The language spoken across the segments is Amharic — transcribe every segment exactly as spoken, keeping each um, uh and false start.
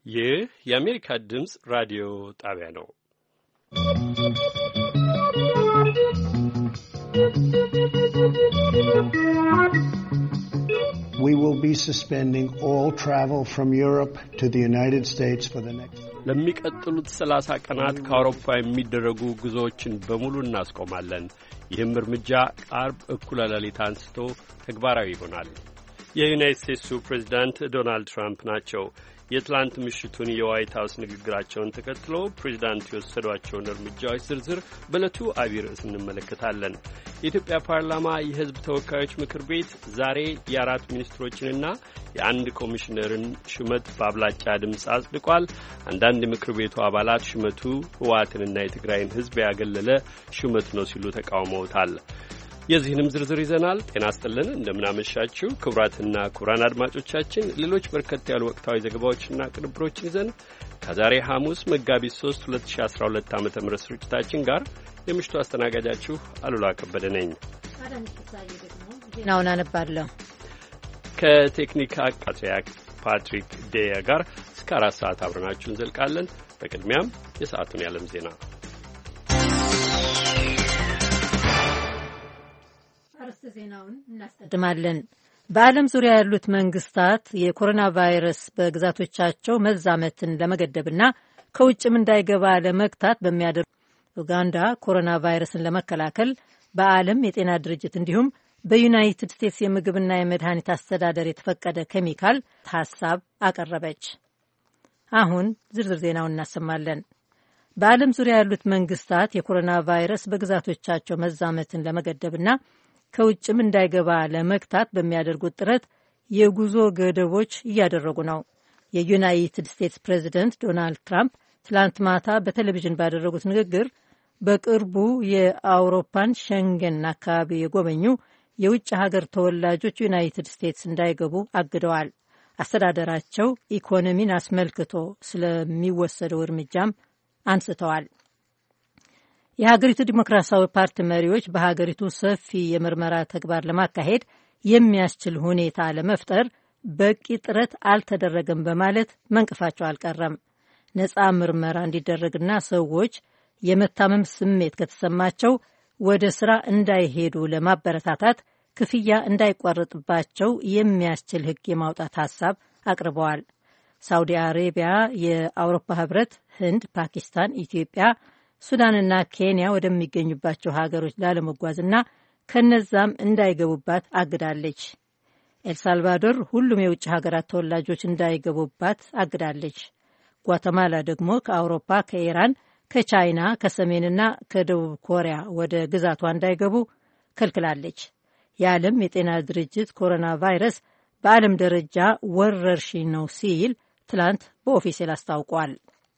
ይህ የአሜሪካ ድምፅ ራዲዮ ጣቢያ ነው። We will be suspending all travel from Europe to the United States for the next ለሚቀጥሉት ሰላሳ ቀናት ከአውሮፓ የሚደረጉ ጉዞዎችን በሙሉ እናስቆማለን። ይህም እርምጃ አርብ እኩለ ሌሊት አንስቶ ተግባራዊ ይሆናል። የዩናይትድ ስቴትሱ ፕሬዝዳንት ዶናልድ ትራምፕ ናቸው። የትላንት ምሽቱን የዋይት ሀውስ ንግግራቸውን ተከትሎ ፕሬዝዳንቱ የወሰዷቸውን እርምጃዎች ዝርዝር በዕለቱ አብይ ርዕስ እንመለከታለን። የኢትዮጵያ ፓርላማ የሕዝብ ተወካዮች ምክር ቤት ዛሬ የአራት ሚኒስትሮችንና የአንድ ኮሚሽነርን ሹመት በአብላጫ ድምፅ አጽድቋል። አንዳንድ የምክር ቤቱ አባላት ሹመቱ ህወሓትንና የትግራይን ሕዝብ ያገለለ ሹመት ነው ሲሉ ተቃውመውታል። የዚህንም ዝርዝር ይዘናል። ጤና ይስጥልን፣ እንደምናመሻችሁ ክቡራትና ክቡራን አድማጮቻችን። ሌሎች በርከት ያሉ ወቅታዊ ዘገባዎችና ቅንብሮችን ይዘን ከዛሬ ሐሙስ መጋቢት ሶስት ሁለት ሺህ አስራ ሁለት ዓመተ ምህረት ስርጭታችን ጋር የምሽቱ አስተናጋጃችሁ አሉላ ከበደ ነኝ። ዜናውን አነባለሁ። ከቴክኒክ አቃጺያ ፓትሪክ ዴያ ጋር እስከ አራት ሰዓት አብረናችሁ እንዘልቃለን። በቅድሚያም የሰዓቱን የዓለም ዜና ዜናውን እናስቀድማለን። በዓለም ዙሪያ ያሉት መንግስታት የኮሮና ቫይረስ በግዛቶቻቸው መዛመትን ለመገደብና ከውጭም እንዳይገባ ለመግታት በሚያደርጉ ኡጋንዳ ኮሮና ቫይረስን ለመከላከል በዓለም የጤና ድርጅት እንዲሁም በዩናይትድ ስቴትስ የምግብና የመድኃኒት አስተዳደር የተፈቀደ ኬሚካል ሀሳብ አቀረበች። አሁን ዝርዝር ዜናውን እናሰማለን። በዓለም ዙሪያ ያሉት መንግስታት የኮሮና ቫይረስ በግዛቶቻቸው መዛመትን ለመገደብና ከውጭም እንዳይገባ ለመግታት በሚያደርጉት ጥረት የጉዞ ገደቦች እያደረጉ ነው። የዩናይትድ ስቴትስ ፕሬዚደንት ዶናልድ ትራምፕ ትላንት ማታ በቴሌቪዥን ባደረጉት ንግግር በቅርቡ የአውሮፓን ሸንገን አካባቢ የጎበኙ የውጭ ሀገር ተወላጆች ዩናይትድ ስቴትስ እንዳይገቡ አግደዋል። አስተዳደራቸው ኢኮኖሚን አስመልክቶ ስለሚወሰደው እርምጃም አንስተዋል። የሀገሪቱ ዲሞክራሲያዊ ፓርቲ መሪዎች በሀገሪቱ ሰፊ የምርመራ ተግባር ለማካሄድ የሚያስችል ሁኔታ ለመፍጠር በቂ ጥረት አልተደረገም በማለት መንቀፋቸው አልቀረም። ነፃ ምርመራ እንዲደረግና ሰዎች የመታመም ስሜት ከተሰማቸው ወደ ስራ እንዳይሄዱ ለማበረታታት ክፍያ እንዳይቋረጥባቸው የሚያስችል ሕግ የማውጣት ሀሳብ አቅርበዋል። ሳውዲ አሬቢያ፣ የአውሮፓ ህብረት፣ ህንድ፣ ፓኪስታን፣ ኢትዮጵያ፣ ሱዳንና ኬንያ ወደሚገኙባቸው ሀገሮች ላለመጓዝና ከነዛም እንዳይገቡባት አግዳለች። ኤልሳልቫዶር ሁሉም የውጭ ሀገራት ተወላጆች እንዳይገቡባት አግዳለች። ጓተማላ ደግሞ ከአውሮፓ፣ ከኢራን፣ ከቻይና፣ ከሰሜንና ከደቡብ ኮሪያ ወደ ግዛቷ እንዳይገቡ ከልክላለች። የዓለም የጤና ድርጅት ኮሮና ቫይረስ በዓለም ደረጃ ወረርሽኝ ነው ሲል ትላንት በኦፊሴል አስታውቋል።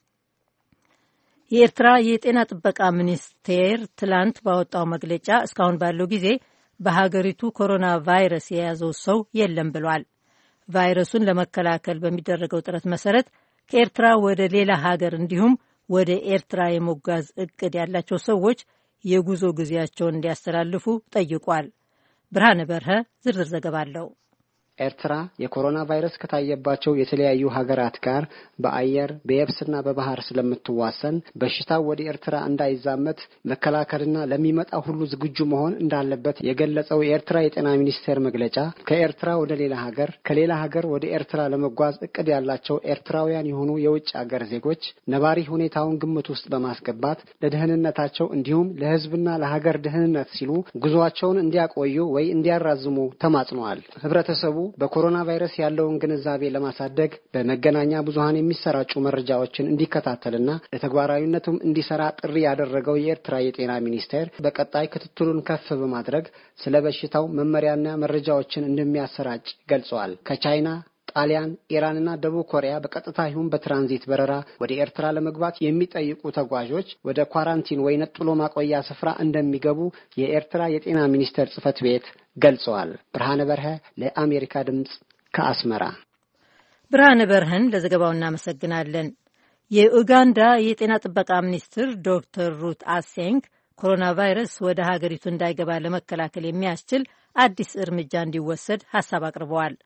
የኤርትራ የጤና ጥበቃ ሚኒስቴር ትላንት ባወጣው መግለጫ እስካሁን ባለው ጊዜ በሀገሪቱ ኮሮና ቫይረስ የያዘው ሰው የለም ብሏል። ቫይረሱን ለመከላከል በሚደረገው ጥረት መሰረት ከኤርትራ ወደ ሌላ ሀገር እንዲሁም ወደ ኤርትራ የመጓዝ እቅድ ያላቸው ሰዎች የጉዞ ጊዜያቸውን እንዲያስተላልፉ ጠይቋል። ብርሃነ በርሀ ዝርዝር ዘገባ አለው። ኤርትራ የኮሮና ቫይረስ ከታየባቸው የተለያዩ ሀገራት ጋር በአየር በየብስና በባህር ስለምትዋሰን በሽታው ወደ ኤርትራ እንዳይዛመት መከላከልና ለሚመጣ ሁሉ ዝግጁ መሆን እንዳለበት የገለጸው የኤርትራ የጤና ሚኒስቴር መግለጫ ከኤርትራ ወደ ሌላ ሀገር ከሌላ ሀገር ወደ ኤርትራ ለመጓዝ እቅድ ያላቸው ኤርትራውያን የሆኑ የውጭ ሀገር ዜጎች ነባሪ ሁኔታውን ግምት ውስጥ በማስገባት ለደህንነታቸው እንዲሁም ለሕዝብና ለሀገር ደህንነት ሲሉ ጉዟቸውን እንዲያቆዩ ወይ እንዲያራዝሙ ተማጽነዋል። ህብረተሰቡ በኮሮና ቫይረስ ያለውን ግንዛቤ ለማሳደግ በመገናኛ ብዙሃን የሚሰራጩ መረጃዎችን እንዲከታተልና ለተግባራዊነቱም እንዲሰራ ጥሪ ያደረገው የኤርትራ የጤና ሚኒስቴር በቀጣይ ክትትሉን ከፍ በማድረግ ስለ በሽታው መመሪያና መረጃዎችን እንደሚያሰራጭ ገልጸዋል። ከቻይና፣ ጣሊያን፣ ኢራንና ደቡብ ኮሪያ በቀጥታ ይሁን በትራንዚት በረራ ወደ ኤርትራ ለመግባት የሚጠይቁ ተጓዦች ወደ ኳራንቲን ወይ ነጥሎ ማቆያ ስፍራ እንደሚገቡ የኤርትራ የጤና ሚኒስቴር ጽሕፈት ቤት ገልጸዋል። ብርሃነ በርሀ ለአሜሪካ ድምጽ ከአስመራ። ብርሃነ በርሀን ለዘገባው እናመሰግናለን። የኡጋንዳ የጤና ጥበቃ ሚኒስትር ዶክተር ሩት አሴንግ ኮሮና ቫይረስ ወደ ሀገሪቱ እንዳይገባ ለመከላከል የሚያስችል አዲስ እርምጃ እንዲወሰድ ሀሳብ አቅርበዋል።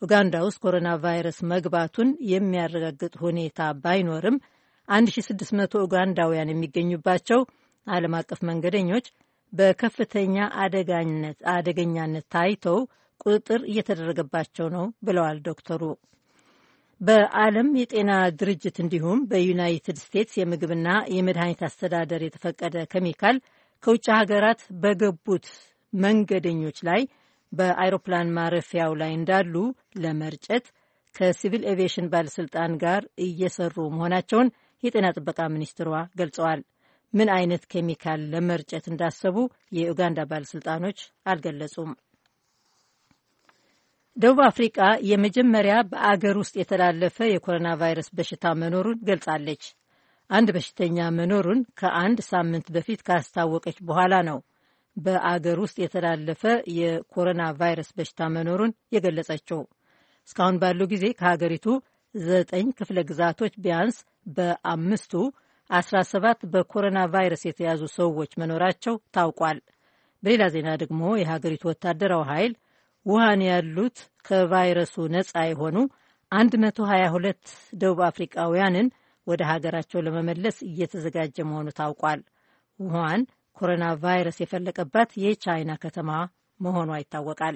ኡጋንዳ ውስጥ ኮሮና ቫይረስ መግባቱን የሚያረጋግጥ ሁኔታ ባይኖርም አንድ ሺህ ስድስት መቶ ኡጋንዳውያን የሚገኙባቸው ዓለም አቀፍ መንገደኞች በከፍተኛ አደጋኝነት አደገኛነት ታይተው ቁጥጥር እየተደረገባቸው ነው ብለዋል ዶክተሩ። በዓለም የጤና ድርጅት እንዲሁም በዩናይትድ ስቴትስ የምግብና የመድኃኒት አስተዳደር የተፈቀደ ኬሚካል ከውጭ ሀገራት በገቡት መንገደኞች ላይ በአይሮፕላን ማረፊያው ላይ እንዳሉ ለመርጨት ከሲቪል ኤቪዬሽን ባለስልጣን ጋር እየሰሩ መሆናቸውን የጤና ጥበቃ ሚኒስትሯ ገልጸዋል። ምን አይነት ኬሚካል ለመርጨት እንዳሰቡ የኡጋንዳ ባለስልጣኖች አልገለጹም። ደቡብ አፍሪቃ የመጀመሪያ በአገር ውስጥ የተላለፈ የኮሮና ቫይረስ በሽታ መኖሩን ገልጻለች። አንድ በሽተኛ መኖሩን ከአንድ ሳምንት በፊት ካስታወቀች በኋላ ነው በአገር ውስጥ የተላለፈ የኮሮና ቫይረስ በሽታ መኖሩን የገለጸችው። እስካሁን ባለው ጊዜ ከሀገሪቱ ዘጠኝ ክፍለ ግዛቶች ቢያንስ በአምስቱ አስራ ሰባት በኮሮና ቫይረስ የተያዙ ሰዎች መኖራቸው ታውቋል። በሌላ ዜና ደግሞ የሀገሪቱ ወታደራዊ ኃይል ውሃን ያሉት ከቫይረሱ ነፃ የሆኑ አንድ መቶ ሀያ ሁለት ደቡብ አፍሪቃውያንን ወደ ሀገራቸው ለመመለስ እየተዘጋጀ መሆኑ ታውቋል። ውሃን ኮሮና ቫይረስ የፈለቀባት የቻይና ከተማ መሆኗ ይታወቃል።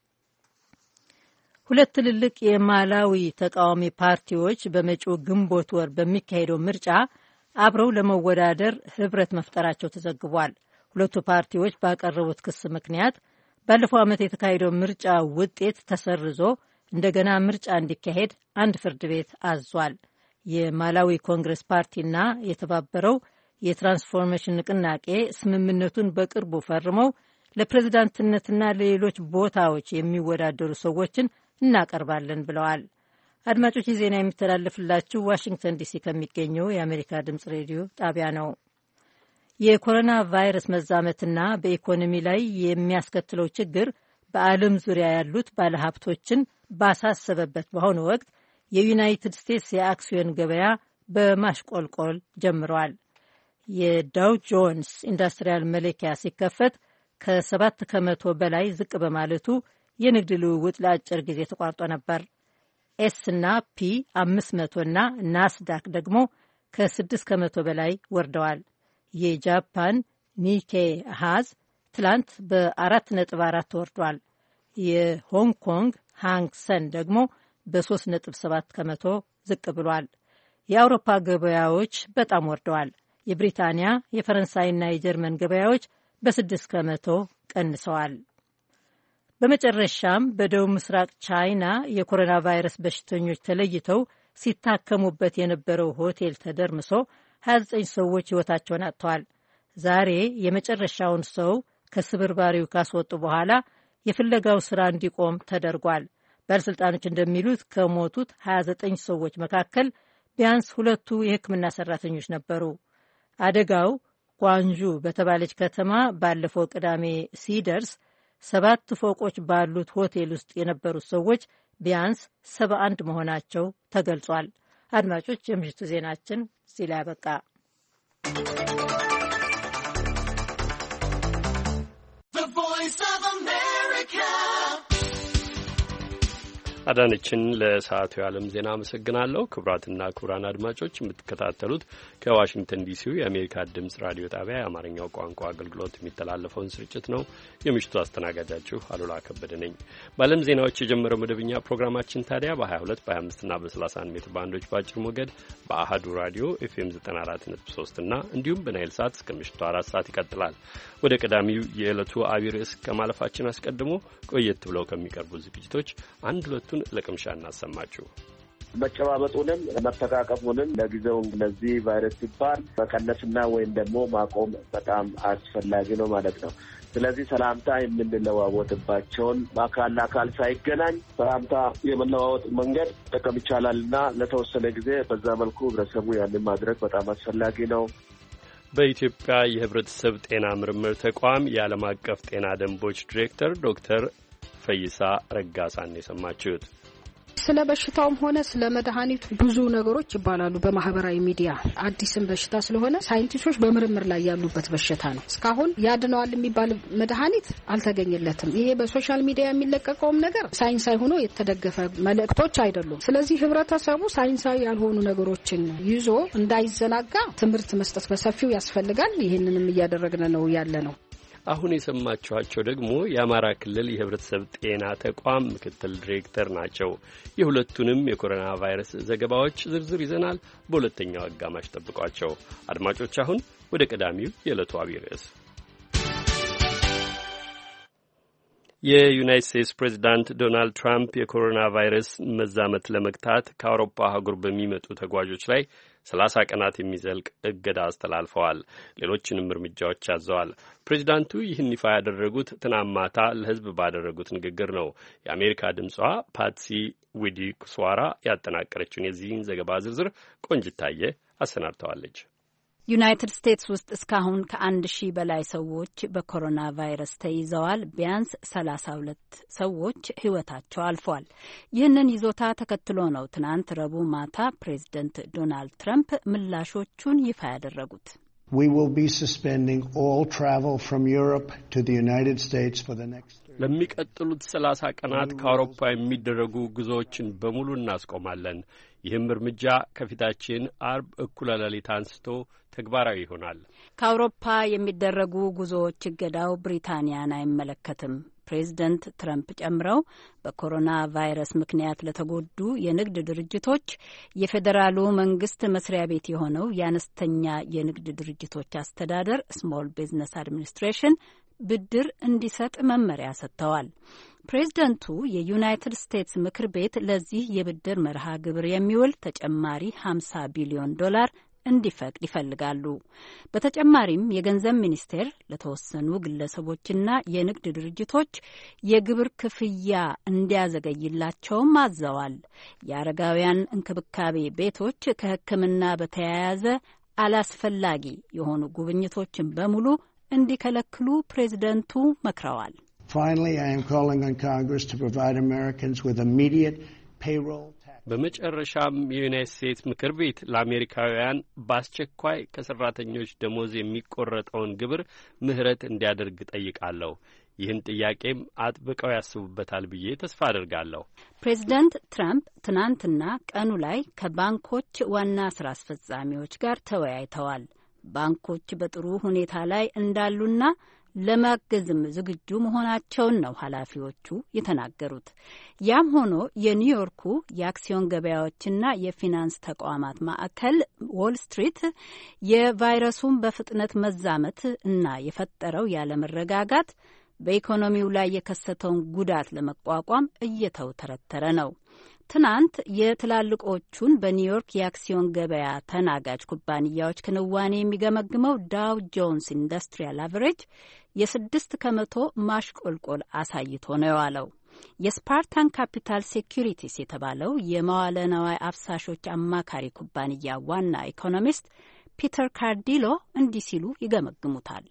ሁለት ትልልቅ የማላዊ ተቃዋሚ ፓርቲዎች በመጪው ግንቦት ወር በሚካሄደው ምርጫ አብረው ለመወዳደር ህብረት መፍጠራቸው ተዘግቧል። ሁለቱ ፓርቲዎች ባቀረቡት ክስ ምክንያት ባለፈው ዓመት የተካሄደው ምርጫ ውጤት ተሰርዞ እንደገና ምርጫ እንዲካሄድ አንድ ፍርድ ቤት አዟል። የማላዊ ኮንግረስ ፓርቲና የተባበረው የትራንስፎርሜሽን ንቅናቄ ስምምነቱን በቅርቡ ፈርመው ለፕሬዝዳንትነትና ለሌሎች ቦታዎች የሚወዳደሩ ሰዎችን እናቀርባለን ብለዋል። አድማጮች፣ ዜና የሚተላለፍላችሁ ዋሽንግተን ዲሲ ከሚገኘው የአሜሪካ ድምጽ ሬዲዮ ጣቢያ ነው። የኮሮና ቫይረስ መዛመትና በኢኮኖሚ ላይ የሚያስከትለው ችግር በዓለም ዙሪያ ያሉት ባለሀብቶችን ባሳሰበበት በአሁኑ ወቅት የዩናይትድ ስቴትስ የአክሲዮን ገበያ በማሽቆልቆል ጀምረዋል። የዳው ጆንስ ኢንዱስትሪያል መለኪያ ሲከፈት ከሰባት ከመቶ በላይ ዝቅ በማለቱ የንግድ ልውውጥ ለአጭር ጊዜ ተቋርጦ ነበር። ኤስ እና ፒ አምስት መቶ እና ናስዳክ ደግሞ ከስድስት ከመቶ በላይ ወርደዋል። የጃፓን ኒኬ አሃዝ ትላንት በአራት ነጥብ አራት ወርዷል። የሆንግ ኮንግ ሃንግ ሰን ደግሞ በሶስት ነጥብ ሰባት ከመቶ ዝቅ ብሏል። የአውሮፓ ገበያዎች በጣም ወርደዋል። የብሪታንያ የፈረንሳይና የጀርመን ገበያዎች በስድስት ከመቶ ቀንሰዋል። በመጨረሻም በደቡብ ምስራቅ ቻይና የኮሮና ቫይረስ በሽተኞች ተለይተው ሲታከሙበት የነበረው ሆቴል ተደርምሶ ሀያ ዘጠኝ ሰዎች ሕይወታቸውን አጥተዋል። ዛሬ የመጨረሻውን ሰው ከስብርባሪው ካስወጡ በኋላ የፍለጋው ስራ እንዲቆም ተደርጓል። ባለሥልጣኖች እንደሚሉት ከሞቱት ሀያ ዘጠኝ ሰዎች መካከል ቢያንስ ሁለቱ የሕክምና ሰራተኞች ነበሩ። አደጋው ጓንዡ በተባለች ከተማ ባለፈው ቅዳሜ ሲደርስ ሰባት ፎቆች ባሉት ሆቴል ውስጥ የነበሩት ሰዎች ቢያንስ ሰባ አንድ መሆናቸው ተገልጿል። አድማጮች፣ የምሽቱ ዜናችን እዚህ ላይ ያበቃ። አዳነችን ለሰዓቱ የዓለም ዜና አመሰግናለሁ። ክቡራትና ክቡራን አድማጮች የምትከታተሉት ከዋሽንግተን ዲሲው የአሜሪካ ድምጽ ራዲዮ ጣቢያ የአማርኛው ቋንቋ አገልግሎት የሚተላለፈውን ስርጭት ነው። የምሽቱ አስተናጋጃችሁ አሉላ ከበደ ነኝ። በዓለም ዜናዎች የጀመረው መደበኛ ፕሮግራማችን ታዲያ በሀያ ሁለት በሀያ አምስት እና በሰላሳ አንድ ሜትር ባንዶች በአጭር ሞገድ በአሃዱ ራዲዮ ኤፍኤም ዘጠና አራት ነጥብ ሶስት እና እንዲሁም በናይል ሳት እስከ ምሽቱ አራት ሰዓት ይቀጥላል። ወደ ቀዳሚው የዕለቱ አብይ ርዕስ ከማለፋችን አስቀድሞ ቆየት ብለው ከሚቀርቡ ዝግጅቶች አንድ ሁለቱን ለቅምሻ እናሰማችሁ። መጨባበጡንም መተቃቀፉንም ለጊዜው ለዚህ ቫይረስ ሲባል መቀነስና ወይም ደግሞ ማቆም በጣም አስፈላጊ ነው ማለት ነው። ስለዚህ ሰላምታ የምንለዋወጥባቸውን በአካል ለአካል ሳይገናኝ ሰላምታ የመለዋወጥ መንገድ ጠቀም ይቻላልና ለተወሰነ ጊዜ በዛ መልኩ ህብረተሰቡ ያንን ማድረግ በጣም አስፈላጊ ነው። በኢትዮጵያ የህብረተሰብ ጤና ምርምር ተቋም የዓለም አቀፍ ጤና ደንቦች ዲሬክተር ዶክተር ፈይሳ ረጋሳን የሰማችሁት። ስለ በሽታውም ሆነ ስለ መድኃኒቱ ብዙ ነገሮች ይባላሉ በማህበራዊ ሚዲያ። አዲስም በሽታ ስለሆነ ሳይንቲስቶች በምርምር ላይ ያሉበት በሽታ ነው። እስካሁን ያድነዋል የሚባል መድኃኒት አልተገኘለትም። ይሄ በሶሻል ሚዲያ የሚለቀቀውም ነገር ሳይንሳዊ ሆኖ የተደገፈ መልእክቶች አይደሉም። ስለዚህ ህብረተሰቡ ሳይንሳዊ ያልሆኑ ነገሮችን ይዞ እንዳይዘናጋ ትምህርት መስጠት በሰፊው ያስፈልጋል። ይሄንንም እያደረግን ነው ያለ ነው። አሁን የሰማችኋቸው ደግሞ የአማራ ክልል የህብረተሰብ ጤና ተቋም ምክትል ዲሬክተር ናቸው። የሁለቱንም የኮሮና ቫይረስ ዘገባዎች ዝርዝር ይዘናል። በሁለተኛው አጋማሽ ጠብቋቸው አድማጮች። አሁን ወደ ቀዳሚው የዕለቱ አብይ ርዕስ። የዩናይትድ ስቴትስ ፕሬዚዳንት ዶናልድ ትራምፕ የኮሮና ቫይረስ መዛመት ለመግታት ከአውሮፓ አህጉር በሚመጡ ተጓዦች ላይ ሰላሳ ቀናት የሚዘልቅ እገዳ አስተላልፈዋል። ሌሎችንም እርምጃዎች አዘዋል። ፕሬዚዳንቱ ይህን ይፋ ያደረጉት ትናንት ማታ ለህዝብ ባደረጉት ንግግር ነው። የአሜሪካ ድምጿ ፓትሲ ዊዲኩስዋራ ያጠናቀረችውን የዚህን ዘገባ ዝርዝር ቆንጅታየ አሰናድተዋለች። ዩናይትድ ስቴትስ ውስጥ እስካሁን ከአንድ ሺህ በላይ ሰዎች በኮሮና ቫይረስ ተይዘዋል። ቢያንስ ሰላሳ ሁለት ሰዎች ህይወታቸው አልፏል። ይህንን ይዞታ ተከትሎ ነው ትናንት ረቡዕ ማታ ፕሬዚደንት ዶናልድ ትራምፕ ምላሾቹን ይፋ ያደረጉት። We will be suspending all travel from Europe to the United States for the next ለሚቀጥሉት ሰላሳ ቀናት ከአውሮፓ የሚደረጉ ጉዞዎችን በሙሉ እናስቆማለን። ይህም እርምጃ ከፊታችን አርብ እኩለ ሌሊት አንስቶ ተግባራዊ ይሆናል። ከአውሮፓ የሚደረጉ ጉዞዎች እገዳው ብሪታንያን አይመለከትም። ፕሬዚደንት ትራምፕ ጨምረው በኮሮና ቫይረስ ምክንያት ለተጎዱ የንግድ ድርጅቶች የፌዴራሉ መንግስት መስሪያ ቤት የሆነው የአነስተኛ የንግድ ድርጅቶች አስተዳደር ስሞል ቢዝነስ አድሚኒስትሬሽን ብድር እንዲሰጥ መመሪያ ሰጥተዋል። ፕሬዝደንቱ የዩናይትድ ስቴትስ ምክር ቤት ለዚህ የብድር መርሃ ግብር የሚውል ተጨማሪ ሀምሳ ቢሊዮን ዶላር እንዲፈቅድ ይፈልጋሉ። በተጨማሪም የገንዘብ ሚኒስቴር ለተወሰኑ ግለሰቦችና የንግድ ድርጅቶች የግብር ክፍያ እንዲያዘገይላቸውም አዘዋል። የአረጋውያን እንክብካቤ ቤቶች ከሕክምና በተያያዘ አላስፈላጊ የሆኑ ጉብኝቶችን በሙሉ እንዲከለክሉ ፕሬዝደንቱ መክረዋል። Finally, I am calling on Congress to provide Americans with immediate payroll tax. በመጨረሻም የዩናይትድ ስቴትስ ምክር ቤት ለአሜሪካውያን በአስቸኳይ ከሰራተኞች ደሞዝ የሚቆረጠውን ግብር ምህረት እንዲያደርግ ጠይቃለሁ። ይህን ጥያቄም አጥብቀው ያስቡበታል ብዬ ተስፋ አድርጋለሁ። ፕሬዚዳንት ትራምፕ ትናንትና ቀኑ ላይ ከባንኮች ዋና ስራ አስፈጻሚዎች ጋር ተወያይተዋል። ባንኮች በጥሩ ሁኔታ ላይ እንዳሉና ለማገዝም ዝግጁ መሆናቸውን ነው ኃላፊዎቹ የተናገሩት። ያም ሆኖ የኒውዮርኩ የአክሲዮን ገበያዎችና የፊናንስ ተቋማት ማዕከል ዎል ስትሪት የቫይረሱን በፍጥነት መዛመት እና የፈጠረው ያለመረጋጋት በኢኮኖሚው ላይ የከሰተውን ጉዳት ለመቋቋም እየተውተረተረ ነው። ትናንት የትላልቆቹን በኒውዮርክ የአክሲዮን ገበያ ተናጋጅ ኩባንያዎች ክንዋኔ የሚገመግመው ዳው ጆንስ ኢንዱስትሪያል አቨሬጅ የስድስት ከመቶ ማሽቆልቆል አሳይቶ ነው የዋለው። የስፓርታን ካፒታል ሴኩሪቲስ የተባለው የመዋለ ነዋይ አፍሳሾች አማካሪ ኩባንያ ዋና ኢኮኖሚስት ፒተር ካርዲሎ እንዲህ ሲሉ ይገመግሙታል።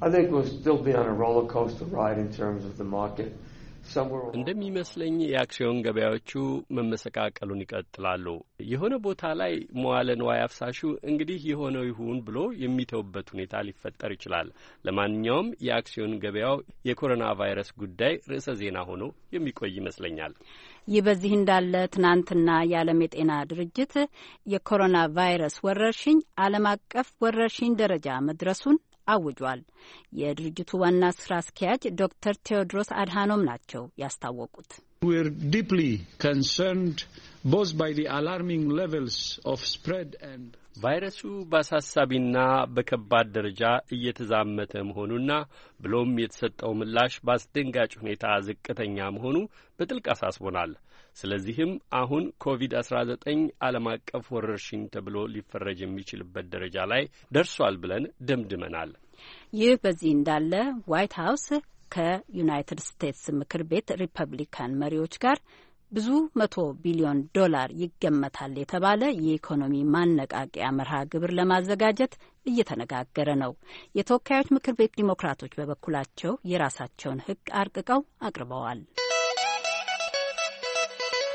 እንደሚመስለኝ የአክሲዮን ገበያዎቹ መመሰቃቀሉን ይቀጥላሉ። የሆነ ቦታ ላይ መዋለ ንዋይ አፍሳሹ እንግዲህ የሆነው ይሁን ብሎ የሚተውበት ሁኔታ ሊፈጠር ይችላል። ለማንኛውም የአክሲዮን ገበያው የኮሮና ቫይረስ ጉዳይ ርዕሰ ዜና ሆኖ የሚቆይ ይመስለኛል። ይህ በዚህ እንዳለ ትናንትና የዓለም የጤና ድርጅት የኮሮና ቫይረስ ወረርሽኝ ዓለም አቀፍ ወረርሽኝ ደረጃ መድረሱን አውጇል። የድርጅቱ ዋና ስራ አስኪያጅ ዶክተር ቴዎድሮስ አድሃኖም ናቸው ያስታወቁት። We're deeply concerned both by the alarming levels of spread and ቫይረሱ በአሳሳቢና በከባድ ደረጃ እየተዛመተ መሆኑና ብሎም የተሰጠው ምላሽ በአስደንጋጭ ሁኔታ ዝቅተኛ መሆኑ በጥልቅ አሳስቦናል። ስለዚህም አሁን ኮቪድ አስራ ዘጠኝ ዓለም አቀፍ ወረርሽኝ ተብሎ ሊፈረጅ የሚችልበት ደረጃ ላይ ደርሷል ብለን ደምድመናል። ይህ በዚህ እንዳለ ዋይት ሀውስ ከዩናይትድ ስቴትስ ምክር ቤት ሪፐብሊካን መሪዎች ጋር ብዙ መቶ ቢሊዮን ዶላር ይገመታል የተባለ የኢኮኖሚ ማነቃቂያ መርሃ ግብር ለማዘጋጀት እየተነጋገረ ነው። የተወካዮች ምክር ቤት ዲሞክራቶች በበኩላቸው የራሳቸውን ሕግ አርቅቀው አቅርበዋል።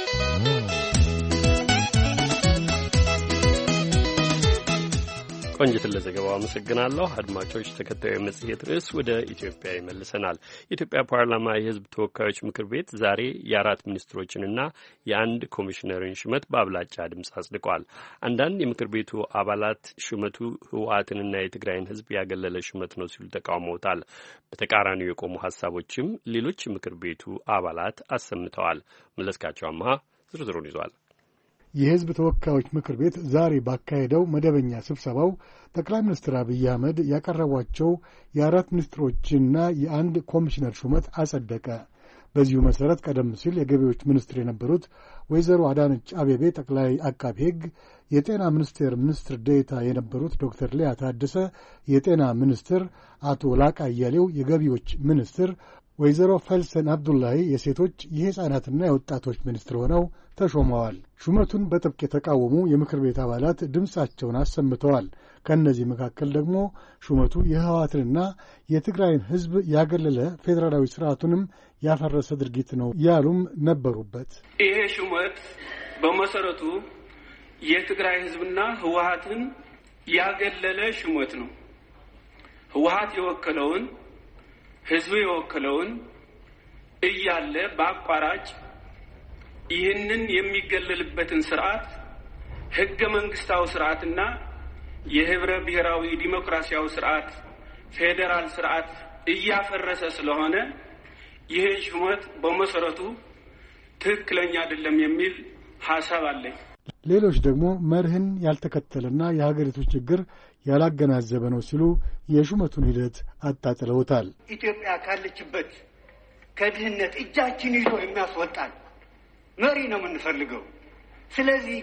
ቆንጅትን ለዘገባው አመሰግናለሁ። አድማጮች፣ ተከታዩ መጽሔት ርዕስ ወደ ኢትዮጵያ ይመልሰናል። የኢትዮጵያ ፓርላማ የሕዝብ ተወካዮች ምክር ቤት ዛሬ የአራት ሚኒስትሮችንና የአንድ ኮሚሽነርን ሹመት በአብላጫ ድምፅ አጽድቋል። አንዳንድ የምክር ቤቱ አባላት ሹመቱ ህወሓትንና የትግራይን ሕዝብ ያገለለ ሹመት ነው ሲሉ ተቃውመውታል። በተቃራኒው የቆሙ ሀሳቦችም ሌሎች የምክር ቤቱ አባላት አሰምተዋል። መለስካቸው አማሃ ዝርዝሩን ይዟል። የሕዝብ ተወካዮች ምክር ቤት ዛሬ ባካሄደው መደበኛ ስብሰባው ጠቅላይ ሚኒስትር አብይ አህመድ ያቀረቧቸው የአራት ሚኒስትሮችና የአንድ ኮሚሽነር ሹመት አጸደቀ። በዚሁ መሠረት ቀደም ሲል የገቢዎች ሚኒስትር የነበሩት ወይዘሮ አዳነች አቤቤ ጠቅላይ አቃቤ ሕግ፣ የጤና ሚኒስቴር ሚኒስትር ዴኤታ የነበሩት ዶክተር ሊያ ታደሰ የጤና ሚኒስትር፣ አቶ ላቃ አያሌው የገቢዎች ሚኒስትር፣ ወይዘሮ ፈልሰን አብዱላሂ የሴቶች የሕፃናትና የወጣቶች ሚኒስትር ሆነው ተሾመዋል። ሹመቱን በጥብቅ የተቃወሙ የምክር ቤት አባላት ድምፃቸውን አሰምተዋል። ከእነዚህ መካከል ደግሞ ሹመቱ የህወሓትንና የትግራይን ሕዝብ ያገለለ ፌዴራላዊ ስርዓቱንም ያፈረሰ ድርጊት ነው ያሉም ነበሩበት። ይሄ ሹመት በመሰረቱ የትግራይ ሕዝብና ህወሓትን ያገለለ ሹመት ነው። ህወሓት የወከለውን ህዝብ የወከለውን እያለ በአቋራጭ ይህንን የሚገለልበትን ስርዓት ህገ መንግስታዊ ስርዓትና የህብረ ብሔራዊ ዲሞክራሲያዊ ስርዓት ፌዴራል ስርዓት እያፈረሰ ስለሆነ ይሄ ሹመት በመሰረቱ ትክክለኛ አይደለም የሚል ሐሳብ አለኝ። ሌሎች ደግሞ መርህን ያልተከተለና የሀገሪቱ ችግር ያላገናዘበ ነው ሲሉ የሹመቱን ሂደት አጣጥለውታል። ኢትዮጵያ ካለችበት ከድህነት እጃችን ይዞ የሚያስወጣን መሪ ነው የምንፈልገው። ስለዚህ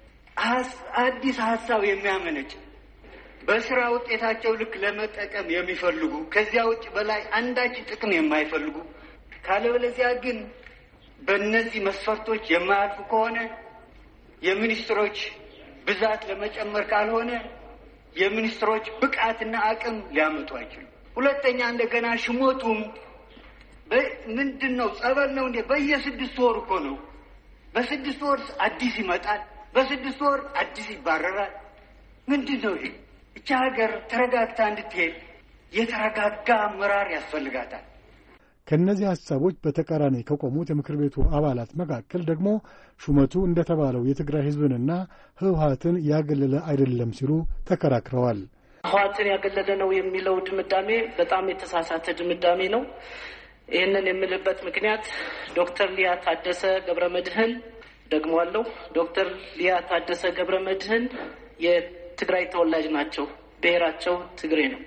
አዲስ ሀሳብ የሚያመነጭ በስራ ውጤታቸው ልክ ለመጠቀም የሚፈልጉ ከዚያ ውጭ በላይ አንዳች ጥቅም የማይፈልጉ ካለበለዚያ ግን በእነዚህ መስፈርቶች የማያልፉ ከሆነ የሚኒስትሮች ብዛት ለመጨመር ካልሆነ የሚኒስትሮች ብቃትና አቅም ሊያመጡ አይችሉም። ሁለተኛ እንደገና ሽሞቱም ምንድን ነው? ጸበል ነው እንዴ? በየስድስት ወር እኮ ነው። በስድስት ወር አዲስ ይመጣል፣ በስድስት ወር አዲስ ይባረራል። ምንድን ነው ይሄ? እቻ ሀገር ተረጋግታ እንድትሄድ የተረጋጋ አመራር ያስፈልጋታል። ከእነዚህ ሐሳቦች በተቃራኒ ከቆሙት የምክር ቤቱ አባላት መካከል ደግሞ ሹመቱ እንደተባለው የትግራይ ሕዝብንና ህወሓትን ያገለለ አይደለም ሲሉ ተከራክረዋል። ህወሓትን ያገለለ ነው የሚለው ድምዳሜ በጣም የተሳሳተ ድምዳሜ ነው። ይህንን የምልበት ምክንያት ዶክተር ሊያ ታደሰ ገብረመድህን ደግሞአለሁ፣ ዶክተር ሊያ ታደሰ ገብረመድህን የትግራይ ተወላጅ ናቸው። ብሔራቸው ትግሬ ነው።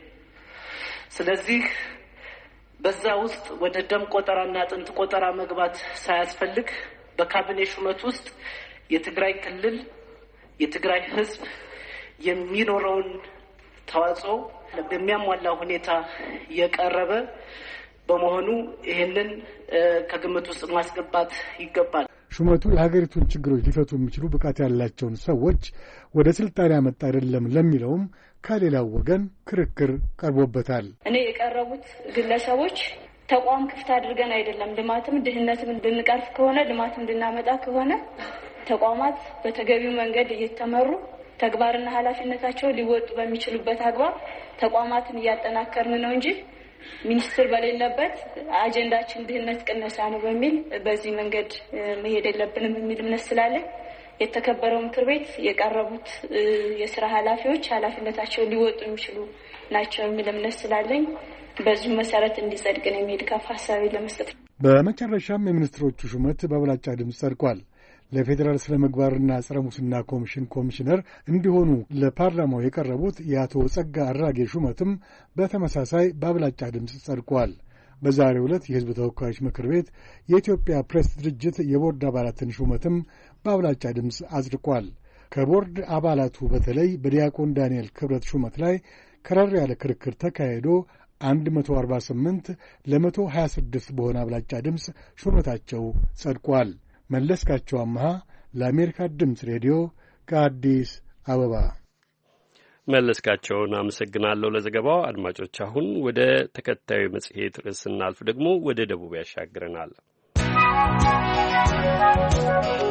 ስለዚህ በዛ ውስጥ ወደ ደም ቆጠራና አጥንት ቆጠራ መግባት ሳያስፈልግ በካቢኔ ሹመት ውስጥ የትግራይ ክልል የትግራይ ህዝብ የሚኖረውን ተዋጽኦ በሚያሟላ ሁኔታ የቀረበ በመሆኑ ይህንን ከግምት ውስጥ ማስገባት ይገባል። ሹመቱ የሀገሪቱን ችግሮች ሊፈቱ የሚችሉ ብቃት ያላቸውን ሰዎች ወደ ስልጣን ያመጣ አይደለም ለሚለውም ከሌላው ወገን ክርክር ቀርቦበታል። እኔ የቀረቡት ግለሰቦች ተቋም ክፍት አድርገን አይደለም፣ ልማትም ድህነትም እንድንቀርፍ ከሆነ ልማትም እንድናመጣ ከሆነ ተቋማት በተገቢው መንገድ እየተመሩ ተግባርና ኃላፊነታቸው ሊወጡ በሚችሉበት አግባብ ተቋማትን እያጠናከርን ነው እንጂ ሚኒስትር በሌለበት አጀንዳችን ድህነት ቅነሳ ነው በሚል በዚህ መንገድ መሄድ የለብንም የሚል እምነት ስላለኝ የተከበረው ምክር ቤት የቀረቡት የስራ ኃላፊዎች ኃላፊነታቸው ሊወጡ የሚችሉ ናቸው የሚል እምነት ስላለኝ በዚሁ መሰረት እንዲጸድቅ ነው የሚሄድ ከፍ ሀሳቤ ለመስጠት ነው። በመጨረሻም የሚኒስትሮቹ ሹመት በአብላጫ ድምፅ ጸድቋል። ለፌዴራል ስነ ምግባርና ጸረ ሙስና ኮሚሽን ኮሚሽነር እንዲሆኑ ለፓርላማው የቀረቡት የአቶ ጸጋ አራጌ ሹመትም በተመሳሳይ በአብላጫ ድምፅ ጸድቋል። በዛሬው ዕለት የሕዝብ ተወካዮች ምክር ቤት የኢትዮጵያ ፕሬስ ድርጅት የቦርድ አባላትን ሹመትም በአብላጫ ድምፅ አጽድቋል። ከቦርድ አባላቱ በተለይ በዲያቆን ዳንኤል ክብረት ሹመት ላይ ከረር ያለ ክርክር ተካሂዶ መቶ አርባ ስምንት ለመቶ ሀያ ስድስት በሆነ አብላጫ ድምፅ ሹመታቸው ጸድቋል። መለስካቸው አምሃ ለአሜሪካ ድምፅ ሬዲዮ ከአዲስ አበባ። መለስካቸውን አመሰግናለሁ ለዘገባው። አድማጮች፣ አሁን ወደ ተከታዩ መጽሔት ርዕስ ስናልፍ ደግሞ ወደ ደቡብ ያሻግረናል።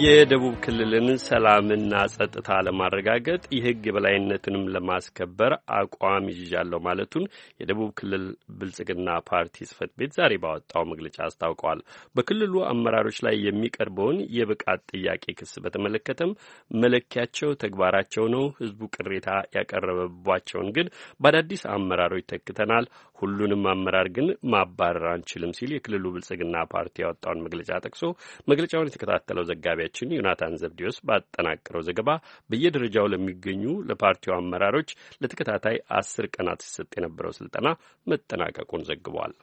የደቡብ ክልልን ሰላምና ጸጥታ ለማረጋገጥ የሕግ የበላይነትንም ለማስከበር አቋም ይዣለሁ ማለቱን የደቡብ ክልል ብልጽግና ፓርቲ ጽሕፈት ቤት ዛሬ ባወጣው መግለጫ አስታውቋል። በክልሉ አመራሮች ላይ የሚቀርበውን የብቃት ጥያቄ ክስ በተመለከተም መለኪያቸው ተግባራቸው ነው፣ ሕዝቡ ቅሬታ ያቀረበባቸውን ግን በአዳዲስ አመራሮች ተክተናል፣ ሁሉንም አመራር ግን ማባረር አንችልም ሲል የክልሉ ብልጽግና ፓርቲ ያወጣውን መግለጫ ጠቅሶ መግለጫውን የተከታተለው ዘጋቢያችን ዮናታን ዘብዲዮስ ባጠናቀረው ዘገባ በየደረጃው ለሚገኙ ለፓርቲው አመራሮች ለተከታታይ አስር ቀናት ሲሰጥ የነበረው ስልጠና መጠናቀቁን ዘግቧል።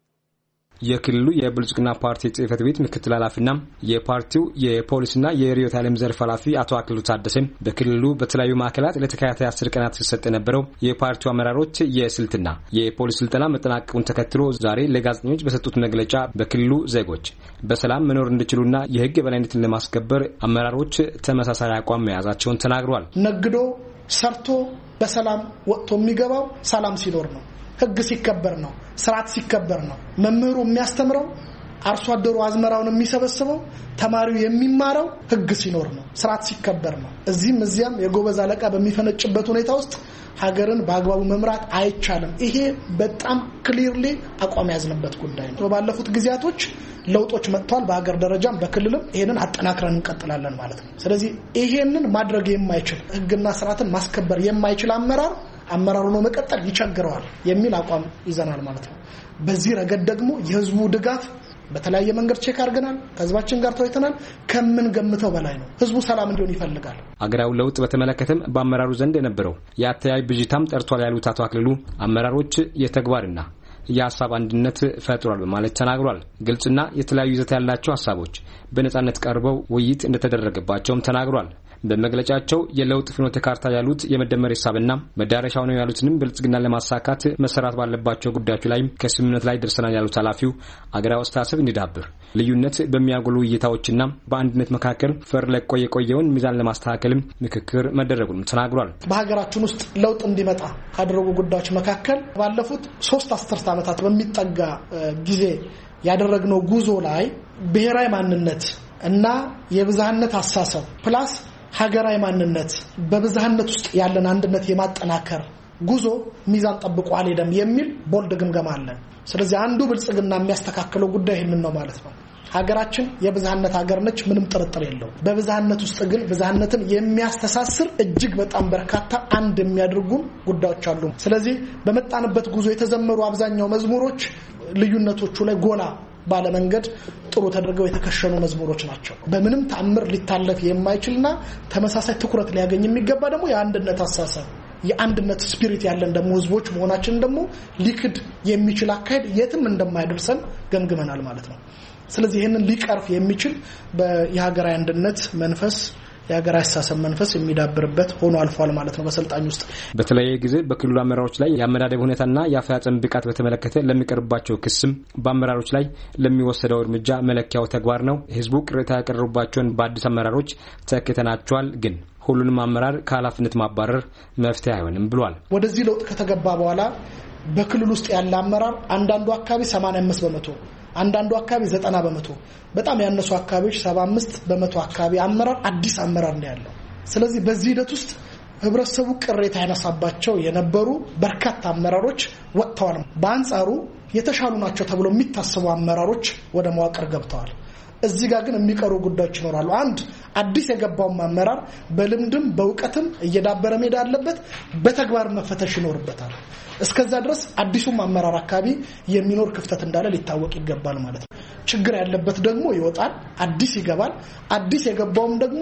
የክልሉ የብልጽግና ፓርቲ ጽሕፈት ቤት ምክትል ኃላፊና የፓርቲው የፖሊስና የሪዮት ዓለም ዘርፍ ኃላፊ አቶ አክሉ ታደሰ በክልሉ በተለያዩ ማዕከላት ለተከታታይ አስር ቀናት ሲሰጥ የነበረው የፓርቲው አመራሮች የስልትና የፖሊስ ስልጠና መጠናቀቁን ተከትሎ ዛሬ ለጋዜጠኞች በሰጡት መግለጫ በክልሉ ዜጎች በሰላም መኖር እንዲችሉና የሕግ የበላይነትን ለማስከበር አመራሮች ተመሳሳይ አቋም መያዛቸውን ተናግረዋል። ነግዶ ሰርቶ በሰላም ወጥቶ የሚገባው ሰላም ሲኖር ነው። ሕግ ሲከበር ነው። ስርዓት ሲከበር ነው። መምህሩ የሚያስተምረው፣ አርሶ አደሩ አዝመራውን የሚሰበስበው፣ ተማሪው የሚማረው ሕግ ሲኖር ነው። ስርዓት ሲከበር ነው። እዚህም እዚያም የጎበዝ አለቃ በሚፈነጭበት ሁኔታ ውስጥ ሀገርን በአግባቡ መምራት አይቻልም። ይሄ በጣም ክሊርሊ አቋም ያዝነበት ጉዳይ ነው። ባለፉት ጊዜያቶች ለውጦች መጥተዋል። በአገር ደረጃም በክልልም ይሄንን አጠናክረን እንቀጥላለን ማለት ነው። ስለዚህ ይሄንን ማድረግ የማይችል ሕግና ስርዓትን ማስከበር የማይችል አመራር አመራሩ ነው መቀጠል ይቸግረዋል የሚል አቋም ይዘናል ማለት ነው። በዚህ ረገድ ደግሞ የህዝቡ ድጋፍ በተለያየ መንገድ ቼክ አድርገናል። ከህዝባችን ጋር ተወያይተናል። ከምን ገምተው በላይ ነው። ህዝቡ ሰላም እንዲሆን ይፈልጋል። አገራው ለውጥ በተመለከተም በአመራሩ ዘንድ የነበረው የአተያይ ብዥታም ጠርቷል ያሉት አቶ አክልሉ አመራሮች የተግባርና የሀሳብ አንድነት ፈጥሯል በማለት ተናግሯል። ግልጽና የተለያዩ ይዘት ያላቸው ሀሳቦች በነጻነት ቀርበው ውይይት እንደተደረገባቸውም ተናግሯል። በመግለጫቸው የለውጥ ፍኖተ ካርታ ያሉት የመደመር ሂሳብና መዳረሻው ነው ያሉትንም ብልጽግና ለማሳካት መሰራት ባለባቸው ጉዳዮች ላይ ከስምምነት ላይ ደርሰናል ያሉት ኃላፊው አገራዊ አስተሳሰብ እንዲዳብር ልዩነት በሚያጎሉ እይታዎችና በአንድነት መካከል ፈር ለቆ የቆየውን ሚዛን ለማስተካከልም ምክክር መደረጉን ተናግሯል። በሀገራችን ውስጥ ለውጥ እንዲመጣ ካደረጉ ጉዳዮች መካከል ባለፉት ሶስት አስርት ዓመታት በሚጠጋ ጊዜ ያደረግነው ጉዞ ላይ ብሔራዊ ማንነት እና የብዝሃነት አስተሳሰብ ፕላስ ሀገራዊ ማንነት በብዝሃነት ውስጥ ያለን አንድነት የማጠናከር ጉዞ ሚዛን ጠብቆ አልሄደም የሚል ቦልድ ግምገማ አለን። ስለዚህ አንዱ ብልጽግና የሚያስተካክለው ጉዳይ ይሄንን ነው ማለት ነው። ሀገራችን የብዝሃነት ሀገር ነች፣ ምንም ጥርጥር የለው። በብዝሃነት ውስጥ ግን ብዝሃነትን የሚያስተሳስር እጅግ በጣም በርካታ አንድ የሚያደርጉ ጉዳዮች አሉ። ስለዚህ በመጣንበት ጉዞ የተዘመሩ አብዛኛው መዝሙሮች ልዩነቶቹ ላይ ጎላ ባለመንገድ ጥሩ ተደርገው የተከሸኑ መዝሙሮች ናቸው። በምንም ተአምር ሊታለፍ የማይችልና ተመሳሳይ ትኩረት ሊያገኝ የሚገባ ደግሞ የአንድነት አስተሳሰብ የአንድነት ስፒሪት ያለን ደግሞ ህዝቦች መሆናችን ደግሞ ሊክድ የሚችል አካሄድ የትም እንደማይደርሰን ገምግመናል ማለት ነው። ስለዚህ ይሄንን ሊቀርፍ የሚችል በየሀገራዊ አንድነት መንፈስ የሀገራዊ አስተሳሰብ መንፈስ የሚዳብርበት ሆኖ አልፏል ማለት ነው። በሰልጣኝ ውስጥ በተለያየ ጊዜ በክልሉ አመራሮች ላይ የአመዳደብ ሁኔታና የአፈጻጸም ብቃት በተመለከተ ለሚቀርባቸው ክስም በአመራሮች ላይ ለሚወሰደው እርምጃ መለኪያው ተግባር ነው። ህዝቡ ቅሬታ ያቀረቡባቸውን በአዲስ አመራሮች ተከተናቸዋል፣ ግን ሁሉንም አመራር ከኃላፊነት ማባረር መፍትሄ አይሆንም ብሏል። ወደዚህ ለውጥ ከተገባ በኋላ በክልሉ ውስጥ ያለ አመራር አንዳንዱ አካባቢ ሰማንያ አምስት በመቶ አንዳንዱ አካባቢ ዘጠና በመቶ በጣም ያነሱ አካባቢዎች ሰባ አምስት በመቶ አካባቢ አመራር አዲስ አመራር ነው ያለው። ስለዚህ በዚህ ሂደት ውስጥ ህብረተሰቡ ቅሬታ ያነሳባቸው የነበሩ በርካታ አመራሮች ወጥተዋል። በአንጻሩ የተሻሉ ናቸው ተብሎ የሚታሰቡ አመራሮች ወደ መዋቅር ገብተዋል። እዚህ ጋር ግን የሚቀሩ ጉዳዮች ይኖራሉ። አንድ አዲስ የገባው አመራር በልምድም በእውቀትም እየዳበረ መሄድ አለበት፣ በተግባር መፈተሽ ይኖርበታል። እስከዛ ድረስ አዲሱም አመራር አካባቢ የሚኖር ክፍተት እንዳለ ሊታወቅ ይገባል ማለት ነው። ችግር ያለበት ደግሞ ይወጣል፣ አዲስ ይገባል። አዲስ የገባውም ደግሞ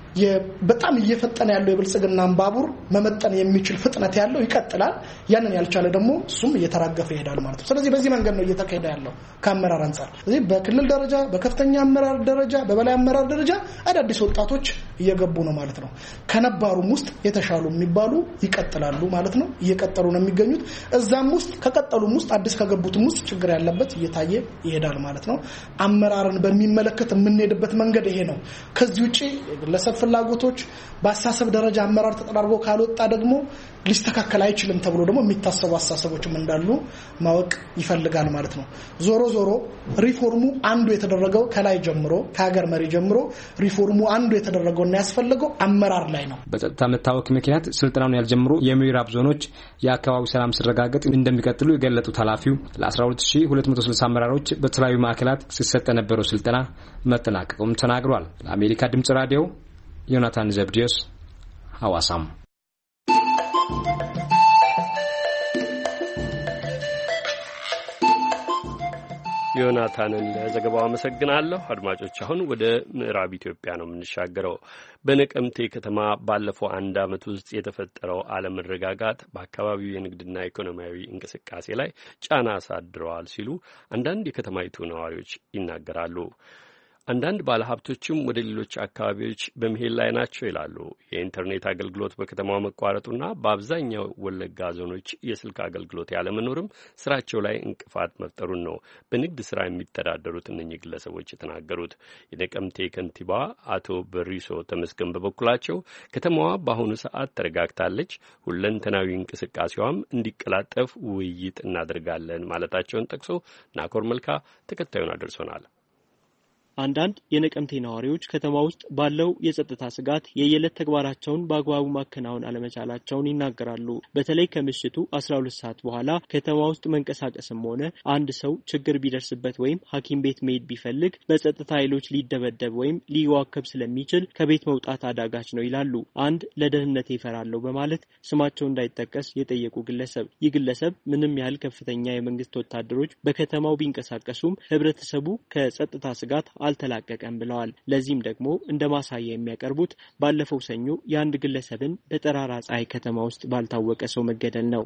በጣም እየፈጠነ ያለው የብልጽግናን ባቡር መመጠን የሚችል ፍጥነት ያለው ይቀጥላል። ያንን ያልቻለ ደግሞ እሱም እየተራገፈ ይሄዳል ማለት ነው። ስለዚህ በዚህ መንገድ ነው እየተካሄደ ያለው ከአመራር አንፃር። ስለዚህ በክልል ደረጃ፣ በከፍተኛ አመራር ደረጃ፣ በበላይ አመራር ደረጃ አዳዲስ ወጣቶች እየገቡ ነው ማለት ነው። ከነባሩም ውስጥ የተሻሉ የሚባሉ ይቀጥላሉ ማለት ነው። እየቀጠሉ ነው የሚገኙት። እዛም ውስጥ ከቀጠሉም ውስጥ አዲስ ከገቡትም ውስጥ ችግር ያለበት እየታየ ይሄዳል ማለት ነው። አመራርን በሚመለከት የምንሄድበት መንገድ ይሄ ነው። ከዚህ ውጪ ለሰፍ ፍላጎቶች በአሳሰብ ደረጃ አመራር ተጠራርቦ ካልወጣ ደግሞ ሊስተካከል አይችልም ተብሎ ደግሞ የሚታሰቡ አሳሰቦችም እንዳሉ ማወቅ ይፈልጋል ማለት ነው። ዞሮ ዞሮ ሪፎርሙ አንዱ የተደረገው ከላይ ጀምሮ ከሀገር መሪ ጀምሮ ሪፎርሙ አንዱ የተደረገው እና ያስፈልገው አመራር ላይ ነው። በጸጥታ መታወክ ምክንያት ስልጣኑን ያልጀምሩ የምዕራብ ዞኖች የአካባቢው ሰላም ሲረጋገጥ እንደሚቀጥሉ የገለጡት ኃላፊው ለ12 ሺህ ሁለት መቶ ስልሳ አመራሮች በተለያዩ ማዕከላት ሲሰጥ የነበረው ስልጠና መጠናቀቁም ተናግሯል። ለአሜሪካ ድምጽ ራዲዮ ዮናታን ዘብዲዮስ ሐዋሳም ዮናታንን ለዘገባው አመሰግናለሁ። አድማጮች አሁን ወደ ምዕራብ ኢትዮጵያ ነው የምንሻገረው። በነቀምቴ ከተማ ባለፈው አንድ ዓመት ውስጥ የተፈጠረው አለመረጋጋት በአካባቢው የንግድና ኢኮኖሚያዊ እንቅስቃሴ ላይ ጫና አሳድረዋል ሲሉ አንዳንድ የከተማይቱ ነዋሪዎች ይናገራሉ። አንዳንድ ባለሀብቶችም ወደ ሌሎች አካባቢዎች በመሄድ ላይ ናቸው ይላሉ። የኢንተርኔት አገልግሎት በከተማው መቋረጡና በአብዛኛው ወለጋ ዞኖች የስልክ አገልግሎት ያለመኖርም ስራቸው ላይ እንቅፋት መፍጠሩን ነው በንግድ ስራ የሚተዳደሩት እነኚህ ግለሰቦች የተናገሩት። የነቀምቴ ከንቲባ አቶ በሪሶ ተመስገን በበኩላቸው ከተማዋ በአሁኑ ሰዓት ተረጋግታለች፣ ሁለንተናዊ እንቅስቃሴዋም እንዲቀላጠፍ ውይይት እናደርጋለን ማለታቸውን ጠቅሶ ናኮር መልካ ተከታዩን አድርሶናል። አንዳንድ የነቀምቴ ነዋሪዎች ከተማ ውስጥ ባለው የጸጥታ ስጋት የየለት ተግባራቸውን በአግባቡ ማከናወን አለመቻላቸውን ይናገራሉ። በተለይ ከምሽቱ አስራ ሁለት ሰዓት በኋላ ከተማ ውስጥ መንቀሳቀስም ሆነ አንድ ሰው ችግር ቢደርስበት ወይም ሐኪም ቤት መሄድ ቢፈልግ በጸጥታ ኃይሎች ሊደበደብ ወይም ሊዋከብ ስለሚችል ከቤት መውጣት አዳጋች ነው ይላሉ። አንድ ለደህንነቴ እፈራለሁ በማለት ስማቸው እንዳይጠቀስ የጠየቁ ግለሰብ ይህ ግለሰብ ምንም ያህል ከፍተኛ የመንግስት ወታደሮች በከተማው ቢንቀሳቀሱም ህብረተሰቡ ከጸጥታ ስጋት አልተላቀቀም ብለዋል። ለዚህም ደግሞ እንደ ማሳያ የሚያቀርቡት ባለፈው ሰኞ የአንድ ግለሰብን በጠራራ ፀሐይ ከተማ ውስጥ ባልታወቀ ሰው መገደል ነው።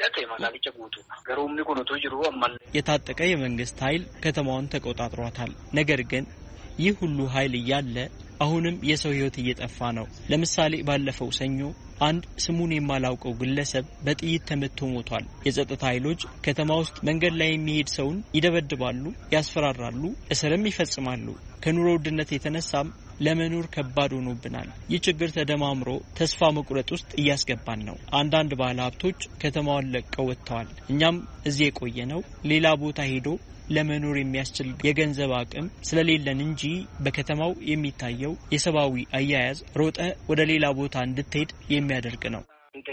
የታጠቀ የመንግስት ኃይል ከተማውን ተቆጣጥሯታል። ነገር ግን ይህ ሁሉ ኃይል እያለ አሁንም የሰው ህይወት እየጠፋ ነው። ለምሳሌ ባለፈው ሰኞ አንድ ስሙን የማላውቀው ግለሰብ በጥይት ተመቶ ሞቷል። የጸጥታ ኃይሎች ከተማ ውስጥ መንገድ ላይ የሚሄድ ሰውን ይደበድባሉ፣ ያስፈራራሉ፣ እስርም ይፈጽማሉ። ከኑሮ ውድነት የተነሳም ለመኖር ከባድ ሆኖብናል። ይህ ችግር ተደማምሮ ተስፋ መቁረጥ ውስጥ እያስገባን ነው። አንዳንድ ባለሀብቶች ከተማውን ለቀው ወጥተዋል። እኛም እዚህ የቆየ ነው ሌላ ቦታ ሄዶ ለመኖር የሚያስችል የገንዘብ አቅም ስለሌለን እንጂ በከተማው የሚታየው የሰባዊ አያያዝ ሮጠ ወደ ሌላ ቦታ እንድትሄድ የሚያደርግ ነው።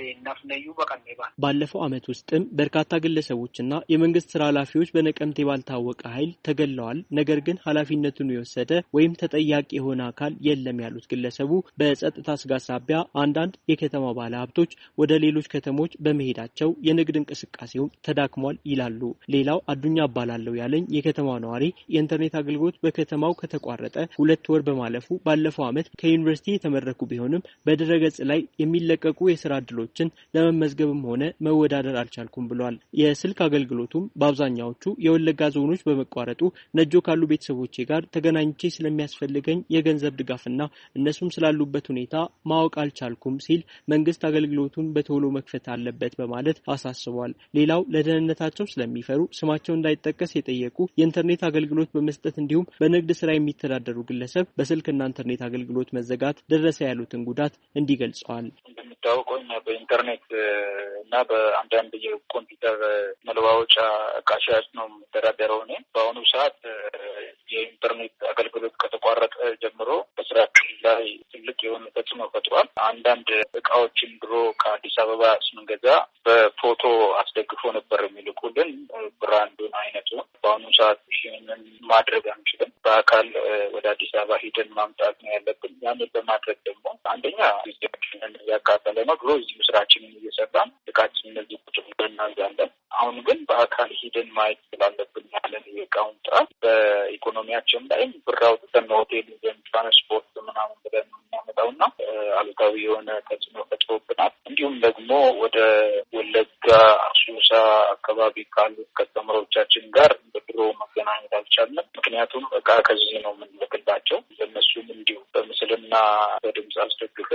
ባለፈው አመት ውስጥም በርካታ ግለሰቦችና የመንግስት ስራ ኃላፊዎች በነቀምቴ ባልታወቀ ኃይል ተገለዋል። ነገር ግን ኃላፊነቱን የወሰደ ወይም ተጠያቂ የሆነ አካል የለም ያሉት ግለሰቡ በጸጥታ ስጋት ሳቢያ አንዳንድ የከተማ ባለሀብቶች ወደ ሌሎች ከተሞች በመሄዳቸው የንግድ እንቅስቃሴውን ተዳክሟል ይላሉ። ሌላው አዱኛ አባላለሁ ያለኝ የከተማው ነዋሪ የኢንተርኔት አገልግሎት በከተማው ከተቋረጠ ሁለት ወር በማለፉ ባለፈው አመት ከዩኒቨርሲቲ የተመረቁ ቢሆንም በድረገጽ ላይ የሚለቀቁ የስራ ችን ለመመዝገብም ሆነ መወዳደር አልቻልኩም ብለዋል። የስልክ አገልግሎቱም በአብዛኛዎቹ የወለጋ ዞኖች በመቋረጡ ነጆ ካሉ ቤተሰቦቼ ጋር ተገናኝቼ ስለሚያስፈልገኝ የገንዘብ ድጋፍና እነሱም ስላሉበት ሁኔታ ማወቅ አልቻልኩም ሲል መንግስት አገልግሎቱን በቶሎ መክፈት አለበት በማለት አሳስቧል። ሌላው ለደህንነታቸው ስለሚፈሩ ስማቸው እንዳይጠቀስ የጠየቁ የኢንተርኔት አገልግሎት በመስጠት እንዲሁም በንግድ ስራ የሚተዳደሩ ግለሰብ በስልክና ኢንተርኔት አገልግሎት መዘጋት ደረሰ ያሉትን ጉዳት እንዲገልጸዋል። በኢንተርኔት እና በአንዳንድ የኮምፒውተር መለዋወጫ እቃ ሽያጭ ነው የምተዳደረው። እኔ በአሁኑ ሰዓት የኢንተርኔት አገልግሎት ከተቋረጠ ጀምሮ በስራችን ላይ ትልቅ የሆነ ተጽዕኖ ፈጥሯል። አንዳንድ እቃዎችን ድሮ ከአዲስ አበባ ስንገዛ በፎቶ አስደግፎ ነበር የሚልኩልን ብራንዱን አይነቱን። በአሁኑ ሰዓት ይህንን ማድረግ አንችልም። በአካል ወደ አዲስ አበባ ሂደን ማምጣት ነው ያለብን። ያንን በማድረግ ደግሞ አንደኛ ጊዜያችንን እያቃጠለ ነው። ድሮ እዚሁ ስራችንን እየሰራን እቃችን እነዚህ ቁጭ ብለን እናዛለን። አሁን ግን በአካል ሂደን ማየት ስላለብን ያለን የእቃውን ጥራት በኢኮኖሚያችን ላይም ብር አውጥተን ሆቴል ይዘን ትራንስፖርት ምናምን ብለን የምናመጣውና አሉታዊ የሆነ ተጽዕኖ ፈጥሮብናል። እንዲሁም ደግሞ ወደ ወለጋ፣ አሱሳ አካባቢ ካሉት ከስተመሮቻችን ጋር በድሮ መገናኘት አልቻልንም። ምክንያቱም እቃ ከዚህ ነው የምንልክላቸው። ለእነሱም እንዲሁ በምስልና በድምፅ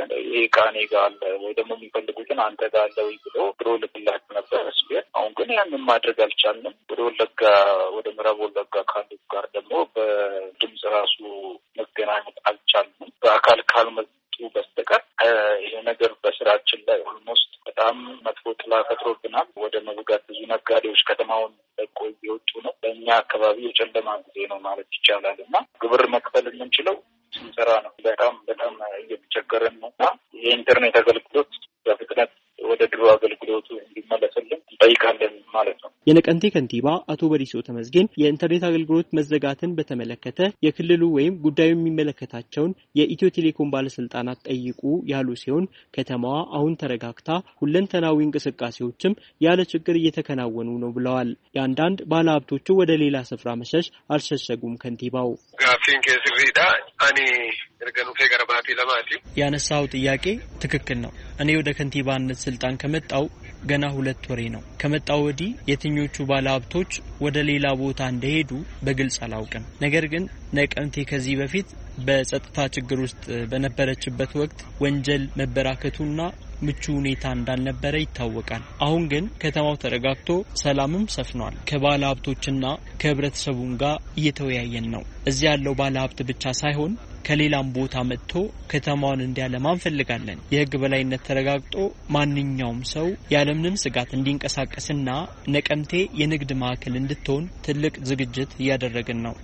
ይሄ ቃኔ ጋር አለ ወይ ደግሞ የሚፈልጉትን አንተ ጋር አለ ወይ ብሎ ድሮ ልክላችሁ ነበር ሲል አሁን ግን ያንን ማድረግ አልቻልንም። ወደ ወለጋ ወደ ምዕራብ ወለጋ ካሉት ጋር ደግሞ በድምጽ ራሱ መገናኘት አልቻልንም። በአካል ካልመጡ በስተቀር ይሄ ነገር በስራችን ላይ ኦልሞስት በጣም መጥፎ ጥላ ፈጥሮብናል። ወደ መዝጋት ብዙ ነጋዴዎች ከተማውን ለቆ እየወጡ ነው። በእኛ አካባቢ የጨለማ ጊዜ ነው ማለት ይቻላል እና ግብር መክፈል የምንችለው ስንሰራ ነው። በጣም በጣም እየተቸገረን ነው እና የኢንተርኔት አገልግሎት በፍጥነት ወደ ድሮ አገልግሎቱ እንዲመለስልን እንጠይቃለን ማለት ነው። የነቀንቴ ከንቲባ አቶ በሪሶ ተመስገን የኢንተርኔት አገልግሎት መዘጋትን በተመለከተ የክልሉ ወይም ጉዳዩ የሚመለከታቸውን የኢትዮ ቴሌኮም ባለስልጣናት ጠይቁ ያሉ ሲሆን ከተማዋ አሁን ተረጋግታ ሁለንተናዊ እንቅስቃሴዎችም ያለ ችግር እየተከናወኑ ነው ብለዋል። የአንዳንድ ባለሀብቶቹ ወደ ሌላ ስፍራ መሸሽ አልሸሸጉም። ከንቲባው ጋፊን ከስሪዳ አኒ እርገኑ ከገርባቲ ለማቲ ያነሳው ጥያቄ ትክክል ነው። እኔ ወደ ከንቲባነት ስልጣን ከመጣው ገና ሁለት ወሬ ነው። ከመጣው ወዲህ የትኞቹ ባለሀብቶች ወደ ሌላ ቦታ እንደሄዱ በግልጽ አላውቅም። ነገር ግን ነቀንቴ ከዚህ በፊት በጸጥታ ችግር ውስጥ በነበረችበት ወቅት ወንጀል መበራከቱና ምቹ ሁኔታ እንዳልነበረ ይታወቃል። አሁን ግን ከተማው ተረጋግቶ ሰላምም ሰፍኗል። ከባለሀብቶችና ከህብረተሰቡም ጋር እየተወያየን ነው። እዚህ ያለው ባለሀብት ብቻ ሳይሆን ከሌላም ቦታ መጥቶ ከተማውን እንዲያለማ እንፈልጋለን። የህግ በላይነት ተረጋግጦ ማንኛውም ሰው ያለምንም ስጋት እንዲንቀሳቀስና ነቀምቴ የንግድ ማዕከል እንድትሆን ትልቅ ዝግጅት እያደረግን ነው።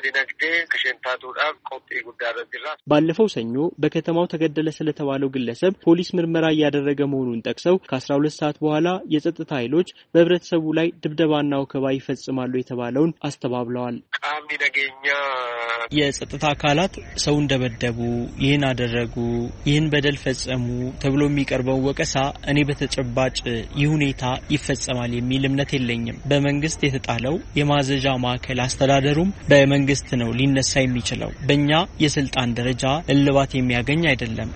ባለፈው ሰኞ በከተማው ተገደለ ስለተባለው ግለሰብ ፖሊስ ምርመራ እያደረገ መሆኑን ጠቅሰው ከአስራ ሁለት ሰዓት በኋላ የጸጥታ ኃይሎች በህብረተሰቡ ላይ ድብደባና ወከባ ይፈጽማሉ የተባለውን አስተባብለዋል። የጸጥታ አካላት ሰው እንደበደቡ፣ ይህን አደረጉ፣ ይህን በደል ፈጸሙ ተብሎ የሚቀርበው ወቀሳ እኔ በተጨባጭ ይህ ሁኔታ ይፈጸማል የሚል እምነት የለኝም። በመንግስት የተጣለው የማዘዣ ማዕከል አስተዳደሩም በመንግስት ነው ሊነሳ የሚችለው። በእኛ የስልጣን ደረጃ እልባት የሚያገኝ አይደለም።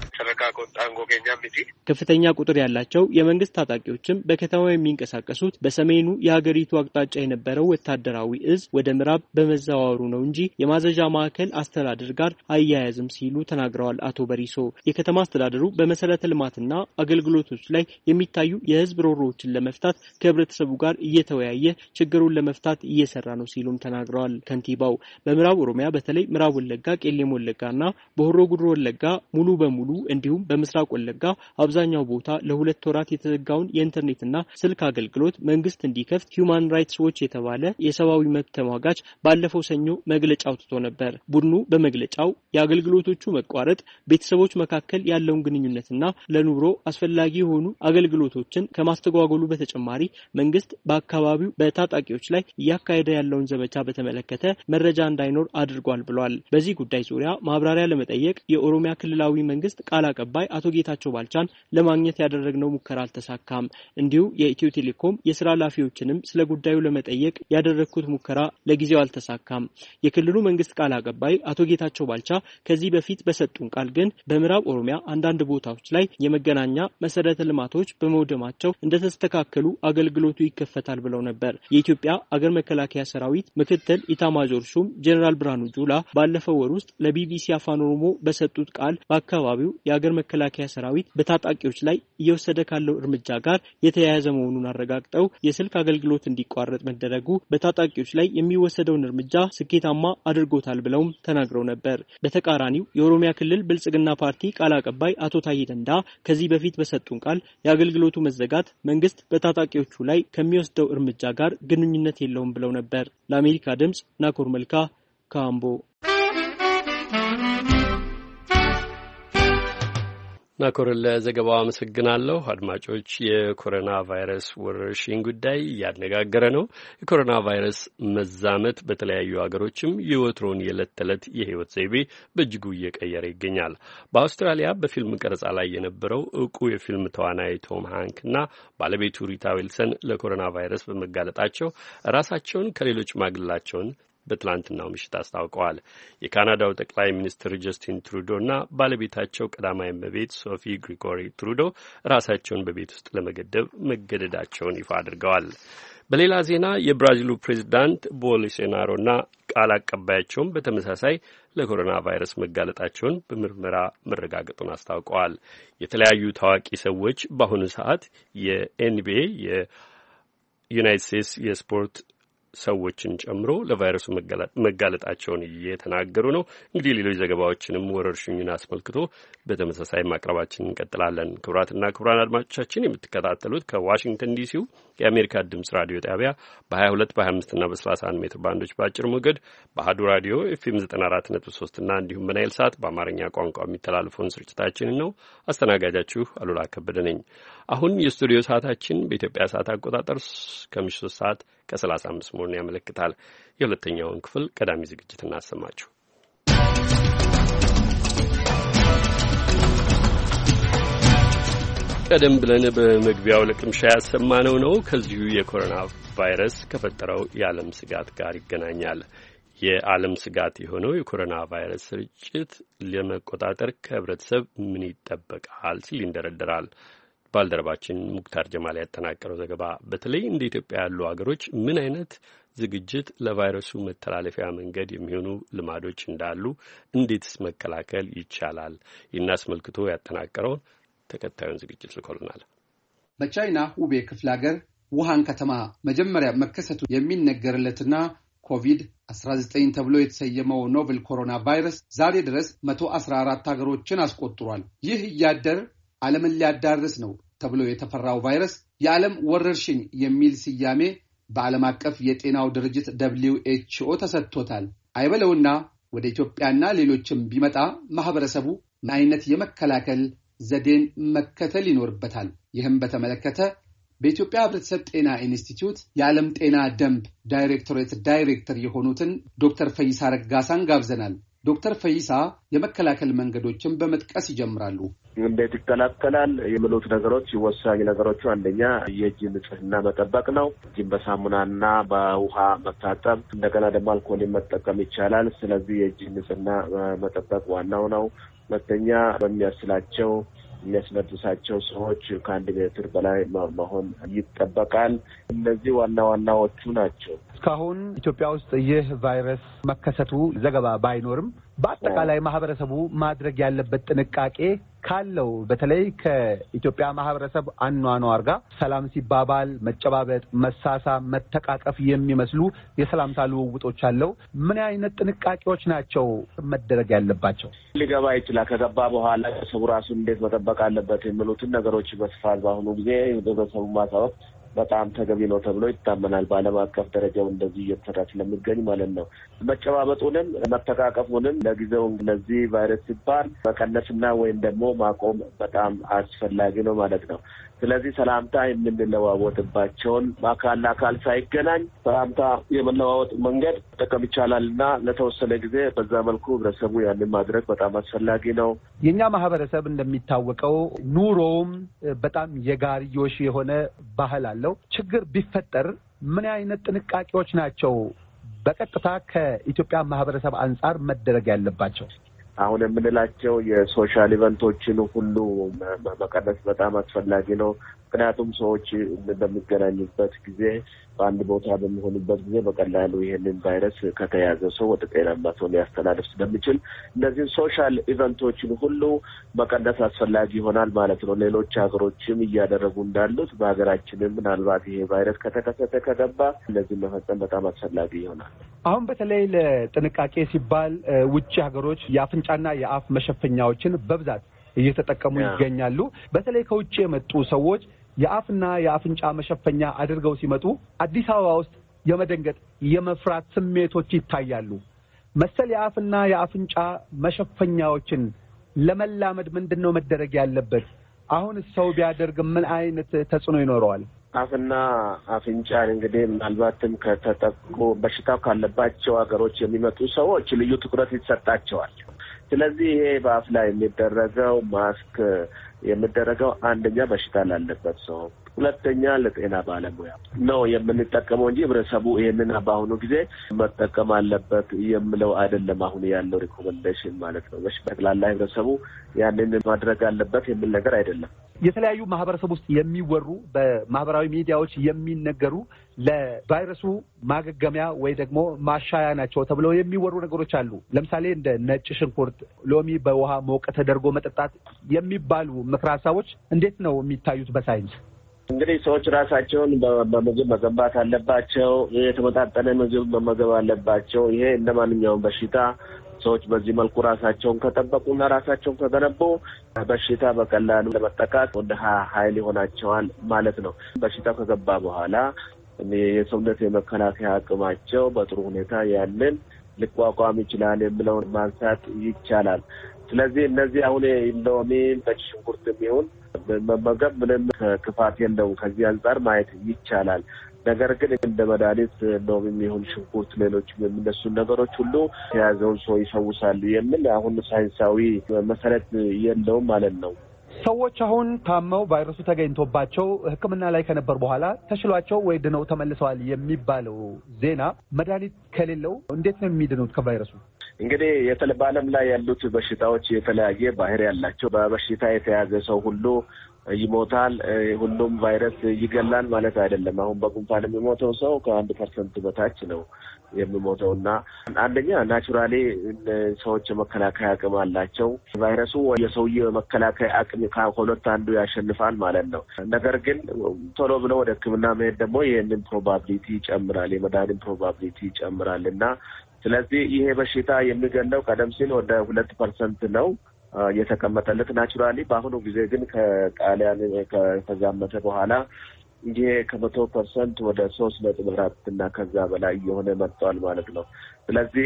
ከፍተኛ ቁጥር ያላቸው የመንግስት ታጣቂዎችም በከተማው የሚንቀሳቀሱት በሰሜኑ የሀገሪቱ አቅጣጫ የነበረው ወታደራዊ እዝ ወደ ምዕራብ በመዘዋወሩ ነው እንጂ የማዘዣ ማዕከል አስተዳደር ጋር አያያዝም ሲሉ ተናግረዋል። አቶ በሪሶ የከተማ አስተዳደሩ በመሰረተ ልማትና አገልግሎቶች ላይ የሚታዩ የህዝብ ሮሮዎችን ለመፍታት ከህብረተሰቡ ጋር እየተወያየ ችግሩን ለመፍታት እየሰራ ነው ሲሉም ተናግረዋል። ከንቲባው በምዕራብ ኦሮሚያ በተለይ ምዕራብ ወለጋ፣ ቄሌም ወለጋና በሆሮ ጉዱሩ ወለጋ ሙሉ በሙሉ እንዲሁም በምስራቅ ወለጋ አብዛኛው ቦታ ለሁለት ወራት የተዘጋውን የኢንተርኔትና ስልክ አገልግሎት መንግስት እንዲከፍት ሂዩማን ራይትስ ዎች የተባለ የሰብአዊ መብት ተሟጋች ባለፈው ሰኞ መግለጫ አውጥቶ ነበር። ቡድኑ በመግለጫው የአገልግሎቶቹ መቋረጥ ቤተሰቦች መካከል ያለውን ግንኙነትና ለኑሮ አስፈላጊ የሆኑ አገልግሎቶችን ከማስተጓጎሉ በተጨማሪ መንግስት በአካባቢው በታጣቂዎች ላይ እያካሄደ ያለውን ዘመቻ በተመለከተ መረጃ እንዳይኖር አድርጓል ብሏል። በዚህ ጉዳይ ዙሪያ ማብራሪያ ለመጠየቅ የኦሮሚያ ክልላዊ መንግስት ቃል አቀባይ አቶ ጌታቸው ባልቻን ለማግኘት ያደረግነው ሙከራ አልተሳካም። እንዲሁ የኢትዮ ቴሌኮም የስራ ኃላፊዎችንም ስለ ጉዳዩ ለመጠየቅ ያደረግኩት ሙከራ ለጊዜው አልተሳካም። የክልሉ መንግስት ቃል አቀባይ አቶ ጌታቸው ባልቻ ከዚህ በፊት በሰጡን ቃል ግን በምዕራብ ኦሮሚያ አንዳንድ ቦታዎች ላይ የመገናኛ መሰረተ ልማቶች በመውደማቸው እንደተስተካከሉ አገልግሎቱ ይከፈታል ብለው ነበር። የኢትዮጵያ አገር መከላከያ ሰራዊት ምክትል ኢታማዦር ሹም ጀነራል ብርሃኑ ጁላ ባለፈው ወር ውስጥ ለቢቢሲ አፋን ኦሮሞ በሰጡት ቃል በአካባቢው የአገር መከላከያ ሰራዊት በታጣቂዎች ላይ እየወሰደ ካለው እርምጃ ጋር የተያያዘ መሆኑን አረጋግጠው የስልክ አገልግሎት እንዲቋረጥ መደረጉ በታጣቂዎች ላይ የሚወሰደውን እርምጃ ስኬታማ አድርጎታል ብለውም ተናግረው ነበር። በተቃራኒው የኦሮሚያ ክልል ብልጽግና ፓርቲ ቃል አቀባይ አቶ ታዬ ደንዳ ከዚህ በፊት በሰጡን ቃል የአገልግሎቱ መዘጋት መንግስት በታጣቂዎቹ ላይ ከሚወስደው እርምጃ ጋር ግንኙነት የለውም ብለው ነበር። ለአሜሪካ ድምጽ ናኮር መልካ ካምቦ። ናኮርን ለዘገባው አመሰግናለሁ። አድማጮች፣ የኮሮና ቫይረስ ወረርሽኝ ጉዳይ እያነጋገረ ነው። የኮሮና ቫይረስ መዛመት በተለያዩ ሀገሮችም የወትሮውን የዕለት ተዕለት የህይወት ዘይቤ በእጅጉ እየቀየረ ይገኛል። በአውስትራሊያ በፊልም ቀረጻ ላይ የነበረው እውቁ የፊልም ተዋናይ ቶም ሃንክ እና ባለቤቱ ሪታ ዊልሰን ለኮሮና ቫይረስ በመጋለጣቸው ራሳቸውን ከሌሎች ማግለላቸውን በትላንትናው ምሽት አስታውቀዋል። የካናዳው ጠቅላይ ሚኒስትር ጀስቲን ትሩዶ እና ባለቤታቸው ቀዳማዊ እመቤት ሶፊ ግሪጎሪ ትሩዶ ራሳቸውን በቤት ውስጥ ለመገደብ መገደዳቸውን ይፋ አድርገዋል። በሌላ ዜና የብራዚሉ ፕሬዚዳንት ቦልሶናሮና ቃል አቀባያቸውም በተመሳሳይ ለኮሮና ቫይረስ መጋለጣቸውን በምርመራ መረጋገጡን አስታውቀዋል። የተለያዩ ታዋቂ ሰዎች በአሁኑ ሰዓት የኤንቢኤ የዩናይትድ ስቴትስ የስፖርት ሰዎችን ጨምሮ ለቫይረሱ መጋለጣቸውን እየተናገሩ ነው። እንግዲህ ሌሎች ዘገባዎችንም ወረርሽኙን አስመልክቶ በተመሳሳይ ማቅረባችን እንቀጥላለን። ክቡራትና ክቡራን አድማጮቻችን የምትከታተሉት ከዋሽንግተን ዲሲው የአሜሪካ ድምጽ ራዲዮ ጣቢያ በሀያ ሁለት በሀያ አምስት እና በሰላሳ አንድ ሜትር ባንዶች በአጭር ሞገድ በአሀዱ ራዲዮ ኤፍኤም ዘጠና አራት ነጥብ ሶስት እና እንዲሁም በናይል ሳት በአማርኛ ቋንቋ የሚተላለፈውን ስርጭታችንን ነው። አስተናጋጃችሁ አሉላ ከበደ ነኝ። አሁን የስቱዲዮ ሰዓታችን በኢትዮጵያ ሰዓት አቆጣጠር ከምሽቱ ሶስት ሰዓት ከሰላሳ አምስት መሆኑን ያመለክታል። የሁለተኛውን ክፍል ቀዳሚ ዝግጅት እናሰማችሁ። ቀደም ብለን በመግቢያው ለቅምሻ ያሰማነው ነው ከዚሁ የኮሮና ቫይረስ ከፈጠረው የዓለም ስጋት ጋር ይገናኛል። የዓለም ስጋት የሆነው የኮሮና ቫይረስ ስርጭት ለመቆጣጠር ከህብረተሰብ ምን ይጠበቃል ሲል ይንደረደራል። ባልደረባችን ሙክታር ጀማል ያጠናቀረው ዘገባ በተለይ እንደ ኢትዮጵያ ያሉ ሀገሮች ምን አይነት ዝግጅት ለቫይረሱ መተላለፊያ መንገድ የሚሆኑ ልማዶች እንዳሉ፣ እንዴትስ መከላከል ይቻላል? ይህን አስመልክቶ ያጠናቀረውን ተከታዩን ዝግጅት ልኮልናል። በቻይና ሁቤ ክፍለ ሀገር ውሃን ከተማ መጀመሪያ መከሰቱ የሚነገርለትና ኮቪድ አስራ ዘጠኝ ተብሎ የተሰየመው ኖቨል ኮሮና ቫይረስ ዛሬ ድረስ መቶ አስራ አራት ሀገሮችን አስቆጥሯል። ይህ እያደር ዓለምን ሊያዳርስ ነው ተብሎ የተፈራው ቫይረስ የዓለም ወረርሽኝ የሚል ስያሜ በዓለም አቀፍ የጤናው ድርጅት ደብሊው ኤች ኦ ተሰጥቶታል። አይበለውና ወደ ኢትዮጵያና ሌሎችም ቢመጣ ማህበረሰቡ ምን አይነት የመከላከል ዘዴን መከተል ይኖርበታል? ይህም በተመለከተ በኢትዮጵያ ህብረተሰብ ጤና ኢንስቲትዩት የዓለም ጤና ደንብ ዳይሬክቶሬት ዳይሬክተር የሆኑትን ዶክተር ፈይሳ ረጋሳን ጋብዘናል። ዶክተር ፈይሳ የመከላከል መንገዶችን በመጥቀስ ይጀምራሉ። እንዴት ይከላከላል የሚሉት ነገሮች ወሳኝ ነገሮቹ አንደኛ የእጅ ንጽህና መጠበቅ ነው። እጅን በሳሙናና በውሃ መታጠብ፣ እንደገና ደግሞ አልኮልን መጠቀም ይቻላል። ስለዚህ የእጅ ንጽህና መጠበቅ ዋናው ነው። ሁለተኛ በሚያስላቸው የሚያስነድሳቸው ሰዎች ከአንድ ሜትር በላይ መሆን ይጠበቃል። እነዚህ ዋና ዋናዎቹ ናቸው። እስካሁን ኢትዮጵያ ውስጥ ይህ ቫይረስ መከሰቱ ዘገባ ባይኖርም በአጠቃላይ ማህበረሰቡ ማድረግ ያለበት ጥንቃቄ ካለው በተለይ ከኢትዮጵያ ማህበረሰብ አኗኗር ጋር ሰላም ሲባባል መጨባበጥ፣ መሳሳ፣ መተቃቀፍ የሚመስሉ የሰላምታ ልውውጦች አለው። ምን አይነት ጥንቃቄዎች ናቸው መደረግ ያለባቸው? ሊገባ ይችላል። ከገባ በኋላ ሰው ራሱን እንዴት መጠበቅ አለበት የሚሉትን ነገሮች በስፋት በአሁኑ ጊዜ ህብረተሰቡ ማሳወቅ በጣም ተገቢ ነው ተብሎ ይታመናል። በዓለም አቀፍ ደረጃው እንደዚህ እየተሰራ ስለሚገኝ ማለት ነው። መጨባበጡንም መተቃቀፉንም ለጊዜው ለዚህ ቫይረስ ሲባል መቀነስና ወይም ደግሞ ማቆም በጣም አስፈላጊ ነው ማለት ነው። ስለዚህ ሰላምታ የምንለዋወጥባቸውን አካል ለአካል ሳይገናኝ ሰላምታ የመለዋወጥ መንገድ መጠቀም ይቻላልና ለተወሰነ ጊዜ በዛ መልኩ ህብረተሰቡ ያንን ማድረግ በጣም አስፈላጊ ነው። የኛ ማህበረሰብ እንደሚታወቀው ኑሮውም በጣም የጋርዮሽ የሆነ ባህል አለው። ችግር ቢፈጠር ምን አይነት ጥንቃቄዎች ናቸው በቀጥታ ከኢትዮጵያ ማህበረሰብ አንጻር መደረግ ያለባቸው? አሁን የምንላቸው የሶሻል ኢቨንቶችን ሁሉ መቀነስ በጣም አስፈላጊ ነው። ምክንያቱም ሰዎች በሚገናኙበት ጊዜ በአንድ ቦታ በሚሆኑበት ጊዜ በቀላሉ ይሄንን ቫይረስ ከተያዘ ሰው ወደ ጤናማ ሰው ሊያስተላልፍ ስለሚችል እነዚህን ሶሻል ኢቨንቶችን ሁሉ መቀነስ አስፈላጊ ይሆናል ማለት ነው። ሌሎች ሀገሮችም እያደረጉ እንዳሉት በሀገራችንም ምናልባት ይሄ ቫይረስ ከተከሰተ ከገባ እነዚህን መፈጸም በጣም አስፈላጊ ይሆናል። አሁን በተለይ ለጥንቃቄ ሲባል ውጭ ሀገሮች የአፍንጫና የአፍ መሸፈኛዎችን በብዛት እየተጠቀሙ ይገኛሉ። በተለይ ከውጭ የመጡ ሰዎች የአፍና የአፍንጫ መሸፈኛ አድርገው ሲመጡ አዲስ አበባ ውስጥ የመደንገጥ የመፍራት ስሜቶች ይታያሉ። መሰል የአፍና የአፍንጫ መሸፈኛዎችን ለመላመድ ምንድነው መደረግ ያለበት? አሁን ሰው ቢያደርግ ምን አይነት ተጽዕኖ ይኖረዋል? አፍና አፍንጫን እንግዲህ ምናልባትም ከተጠቁ በሽታው ካለባቸው ሀገሮች የሚመጡ ሰዎች ልዩ ትኩረት ይሰጣቸዋል። ስለዚህ ይሄ በአፍ ላይ የሚደረገው ማስክ የሚደረገው አንደኛ በሽታ ላለበት ሰው፣ ሁለተኛ ለጤና ባለሙያ ነው የምንጠቀመው እንጂ ህብረተሰቡ ይሄንን በአሁኑ ጊዜ መጠቀም አለበት የሚለው አይደለም። አሁን ያለው ሪኮመንዴሽን ማለት ነው። በጠቅላላ ህብረተሰቡ ያንን ማድረግ አለበት የሚል ነገር አይደለም። የተለያዩ ማህበረሰብ ውስጥ የሚወሩ በማህበራዊ ሚዲያዎች የሚነገሩ ለቫይረሱ ማገገሚያ ወይ ደግሞ ማሻያ ናቸው ተብለው የሚወሩ ነገሮች አሉ። ለምሳሌ እንደ ነጭ ሽንኩርት፣ ሎሚ በውሃ ሞቀ ተደርጎ መጠጣት የሚባሉ ምክረ ሀሳቦች እንዴት ነው የሚታዩት በሳይንስ? እንግዲህ ሰዎች ራሳቸውን በምግብ መገንባት አለባቸው። የተመጣጠነ ምግብ መመገብ አለባቸው። ይሄ እንደማንኛውም በሽታ ሰዎች በዚህ መልኩ ራሳቸውን ከጠበቁና ራሳቸውን ከገነቡ በሽታ በቀላሉ ለመጠቃት ወደ ኃይል ይሆናቸዋል ማለት ነው። በሽታ ከገባ በኋላ የሰውነት የመከላከያ አቅማቸው በጥሩ ሁኔታ ያንን ሊቋቋም ይችላል የሚለውን ማንሳት ይቻላል። ስለዚህ እነዚህ አሁን ሎሚ በሽንኩርት የሚሆን መመገብ ምንም ክፋት የለውም። ከዚህ አንጻር ማየት ይቻላል። ነገር ግን እንደ መድኃኒት ሎሚ የሚሆን ሽንኩርት፣ ሌሎች የሚነሱ ነገሮች ሁሉ የያዘውን ሰው ይፈውሳሉ የሚል አሁን ሳይንሳዊ መሰረት የለውም ማለት ነው። ሰዎች አሁን ታመው ቫይረሱ ተገኝቶባቸው ሕክምና ላይ ከነበር በኋላ ተሽሏቸው ወይ ድነው ተመልሰዋል የሚባለው ዜና መድኃኒት ከሌለው እንዴት ነው የሚድኑት ከቫይረሱ? እንግዲህ በዓለም ላይ ያሉት በሽታዎች የተለያየ ባህሪ ያላቸው፣ በበሽታ የተያዘ ሰው ሁሉ ይሞታል፣ ሁሉም ቫይረስ ይገላል ማለት አይደለም። አሁን በጉንፋን የሚሞተው ሰው ከአንድ ፐርሰንት በታች ነው የሚሞተው እና አንደኛ ናቹራሊ ሰዎች የመከላከያ አቅም አላቸው። ቫይረሱ የሰውዬው የመከላከያ አቅም ከሁለት አንዱ ያሸንፋል ማለት ነው። ነገር ግን ቶሎ ብሎ ወደ ሕክምና መሄድ ደግሞ ይህንን ፕሮባቢሊቲ ይጨምራል፣ የመዳንን ፕሮባቢሊቲ ይጨምራል እና ስለዚህ ይሄ በሽታ የሚገለው ቀደም ሲል ወደ ሁለት ፐርሰንት ነው የተቀመጠለት ናቹራሊ። በአሁኑ ጊዜ ግን ከጣሊያን ከተዛመተ በኋላ ይሄ ከመቶ ፐርሰንት ወደ ሶስት ነጥብ አራት እና ከዛ በላይ እየሆነ መጥቷል ማለት ነው። ስለዚህ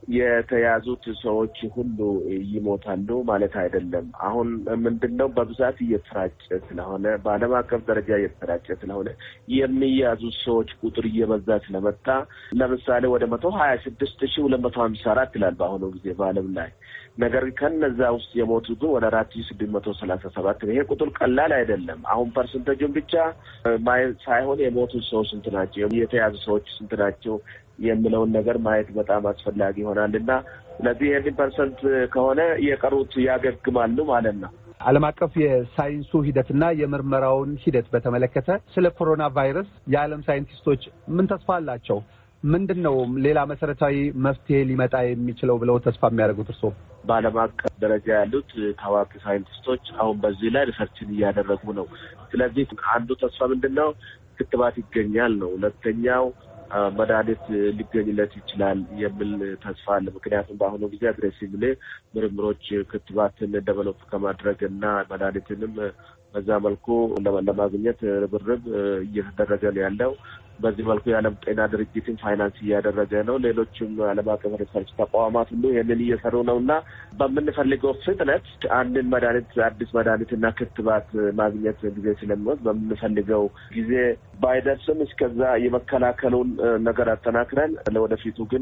የተያዙት ሰዎች ሁሉ ይሞታሉ ማለት አይደለም። አሁን ምንድነው በብዛት እየተሰራጨ ስለሆነ በዓለም አቀፍ ደረጃ እየተሰራጨ ስለሆነ የሚያዙ ሰዎች ቁጥር እየበዛ ስለመጣ ለምሳሌ ወደ መቶ ሀያ ስድስት ሺህ ሁለት መቶ ሀምሳ አራት ይላል በአሁኑ ጊዜ በዓለም ላይ። ነገር ከነዛ ውስጥ የሞቱት ወደ አራት ሺህ ስድስት መቶ ሰላሳ ሰባት ነው። ይሄ ቁጥር ቀላል አይደለም። አሁን ፐርሰንቴጁን ብቻ ሳይሆን የሞቱት ሰዎች ስንት ናቸው፣ የተያዙ ሰዎች ስንት ናቸው የሚለውን ነገር ማየት በጣም አስፈላጊ ይሆናልና ስለዚህ ይህን ፐርሰንት ከሆነ የቀሩት ያገግማሉ ማለት ነው። ዓለም አቀፍ የሳይንሱ ሂደትና የምርመራውን ሂደት በተመለከተ ስለ ኮሮና ቫይረስ የዓለም ሳይንቲስቶች ምን ተስፋ አላቸው? ምንድነው ሌላ መሰረታዊ መፍትሄ ሊመጣ የሚችለው ብለው ተስፋ የሚያደርጉት እርስዎ? በዓለም አቀፍ ደረጃ ያሉት ታዋቂ ሳይንቲስቶች አሁን በዚህ ላይ ሪሰርችን እያደረጉ ነው። ስለዚህ አንዱ ተስፋ ምንድነው? ክትባት ይገኛል ነው። ሁለተኛው መድኃኒት ሊገኝለት ይችላል የሚል ተስፋ አለ። ምክንያቱም በአሁኑ ጊዜ አግሬሲቭሊ ምርምሮች ክትባትን ደቨሎፕ ከማድረግ እና መድኃኒትንም በዛ መልኩ ለማግኘት ርብርብ እየተደረገ ነው ያለው። በዚህ መልኩ የዓለም ጤና ድርጅትን ፋይናንስ እያደረገ ነው። ሌሎችም ዓለም አቀፍ ሪሰርች ተቋማት ሁሉ ይህንን እየሰሩ ነው እና በምንፈልገው ፍጥነት አንድን መድኃኒት አዲስ መድኃኒትና ክትባት ማግኘት ጊዜ ስለሚወስድ በምንፈልገው ጊዜ ባይደርስም እስከዛ የመከላከሉን ነገር አጠናክረን ለወደፊቱ ግን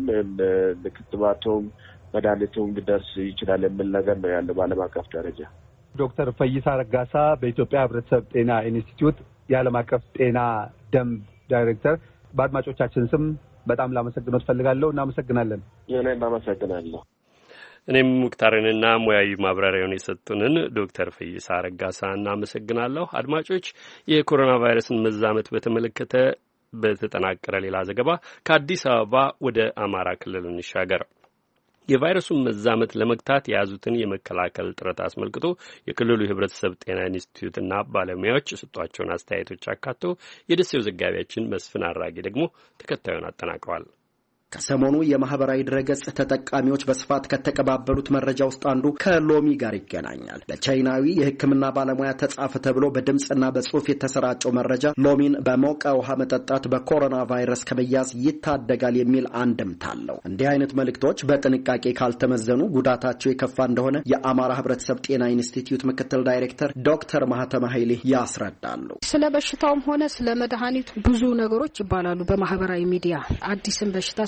ክትባቱም መድኃኒቱም ሊደርስ ይችላል የሚል ነገር ነው ያለው በዓለም አቀፍ ደረጃ። ዶክተር ፈይሳ ረጋሳ በኢትዮጵያ ሕብረተሰብ ጤና ኢንስቲትዩት የዓለም አቀፍ ጤና ደንብ ዳይሬክተር፣ በአድማጮቻችን ስም በጣም ላመሰግኖት ፈልጋለሁ። እናመሰግናለን። እኔም አመሰግናለሁ። እኔም ሙክታርንና ሙያዊ ማብራሪያውን የሰጡንን ዶክተር ፈይሳ ረጋሳ እናመሰግናለሁ። አድማጮች፣ የኮሮና ቫይረስን መዛመት በተመለከተ በተጠናቀረ ሌላ ዘገባ ከአዲስ አበባ ወደ አማራ ክልል እንሻገር። የቫይረሱን መዛመት ለመግታት የያዙትን የመከላከል ጥረት አስመልክቶ የክልሉ የሕብረተሰብ ጤና ኢንስቲትዩትና ባለሙያዎች የሰጧቸውን አስተያየቶች አካቶ የደሴው ዘጋቢያችን መስፍን አራጌ ደግሞ ተከታዩን አጠናቅሯል። ከሰሞኑ የማህበራዊ ድረገጽ ተጠቃሚዎች በስፋት ከተቀባበሉት መረጃ ውስጥ አንዱ ከሎሚ ጋር ይገናኛል። በቻይናዊ የሕክምና ባለሙያ ተጻፈ ተብሎ በድምፅና በጽሁፍ የተሰራጨው መረጃ ሎሚን በሞቀ ውሃ መጠጣት በኮሮና ቫይረስ ከመያዝ ይታደጋል የሚል አንድምታ አለው። እንዲህ አይነት መልእክቶች በጥንቃቄ ካልተመዘኑ ጉዳታቸው የከፋ እንደሆነ የአማራ ሕብረተሰብ ጤና ኢንስቲትዩት ምክትል ዳይሬክተር ዶክተር ማህተማ ኃይሌ ያስረዳሉ። ስለ በሽታውም ሆነ ስለ መድኃኒቱ ብዙ ነገሮች ይባላሉ በማህበራዊ ሚዲያ። አዲስም በሽታ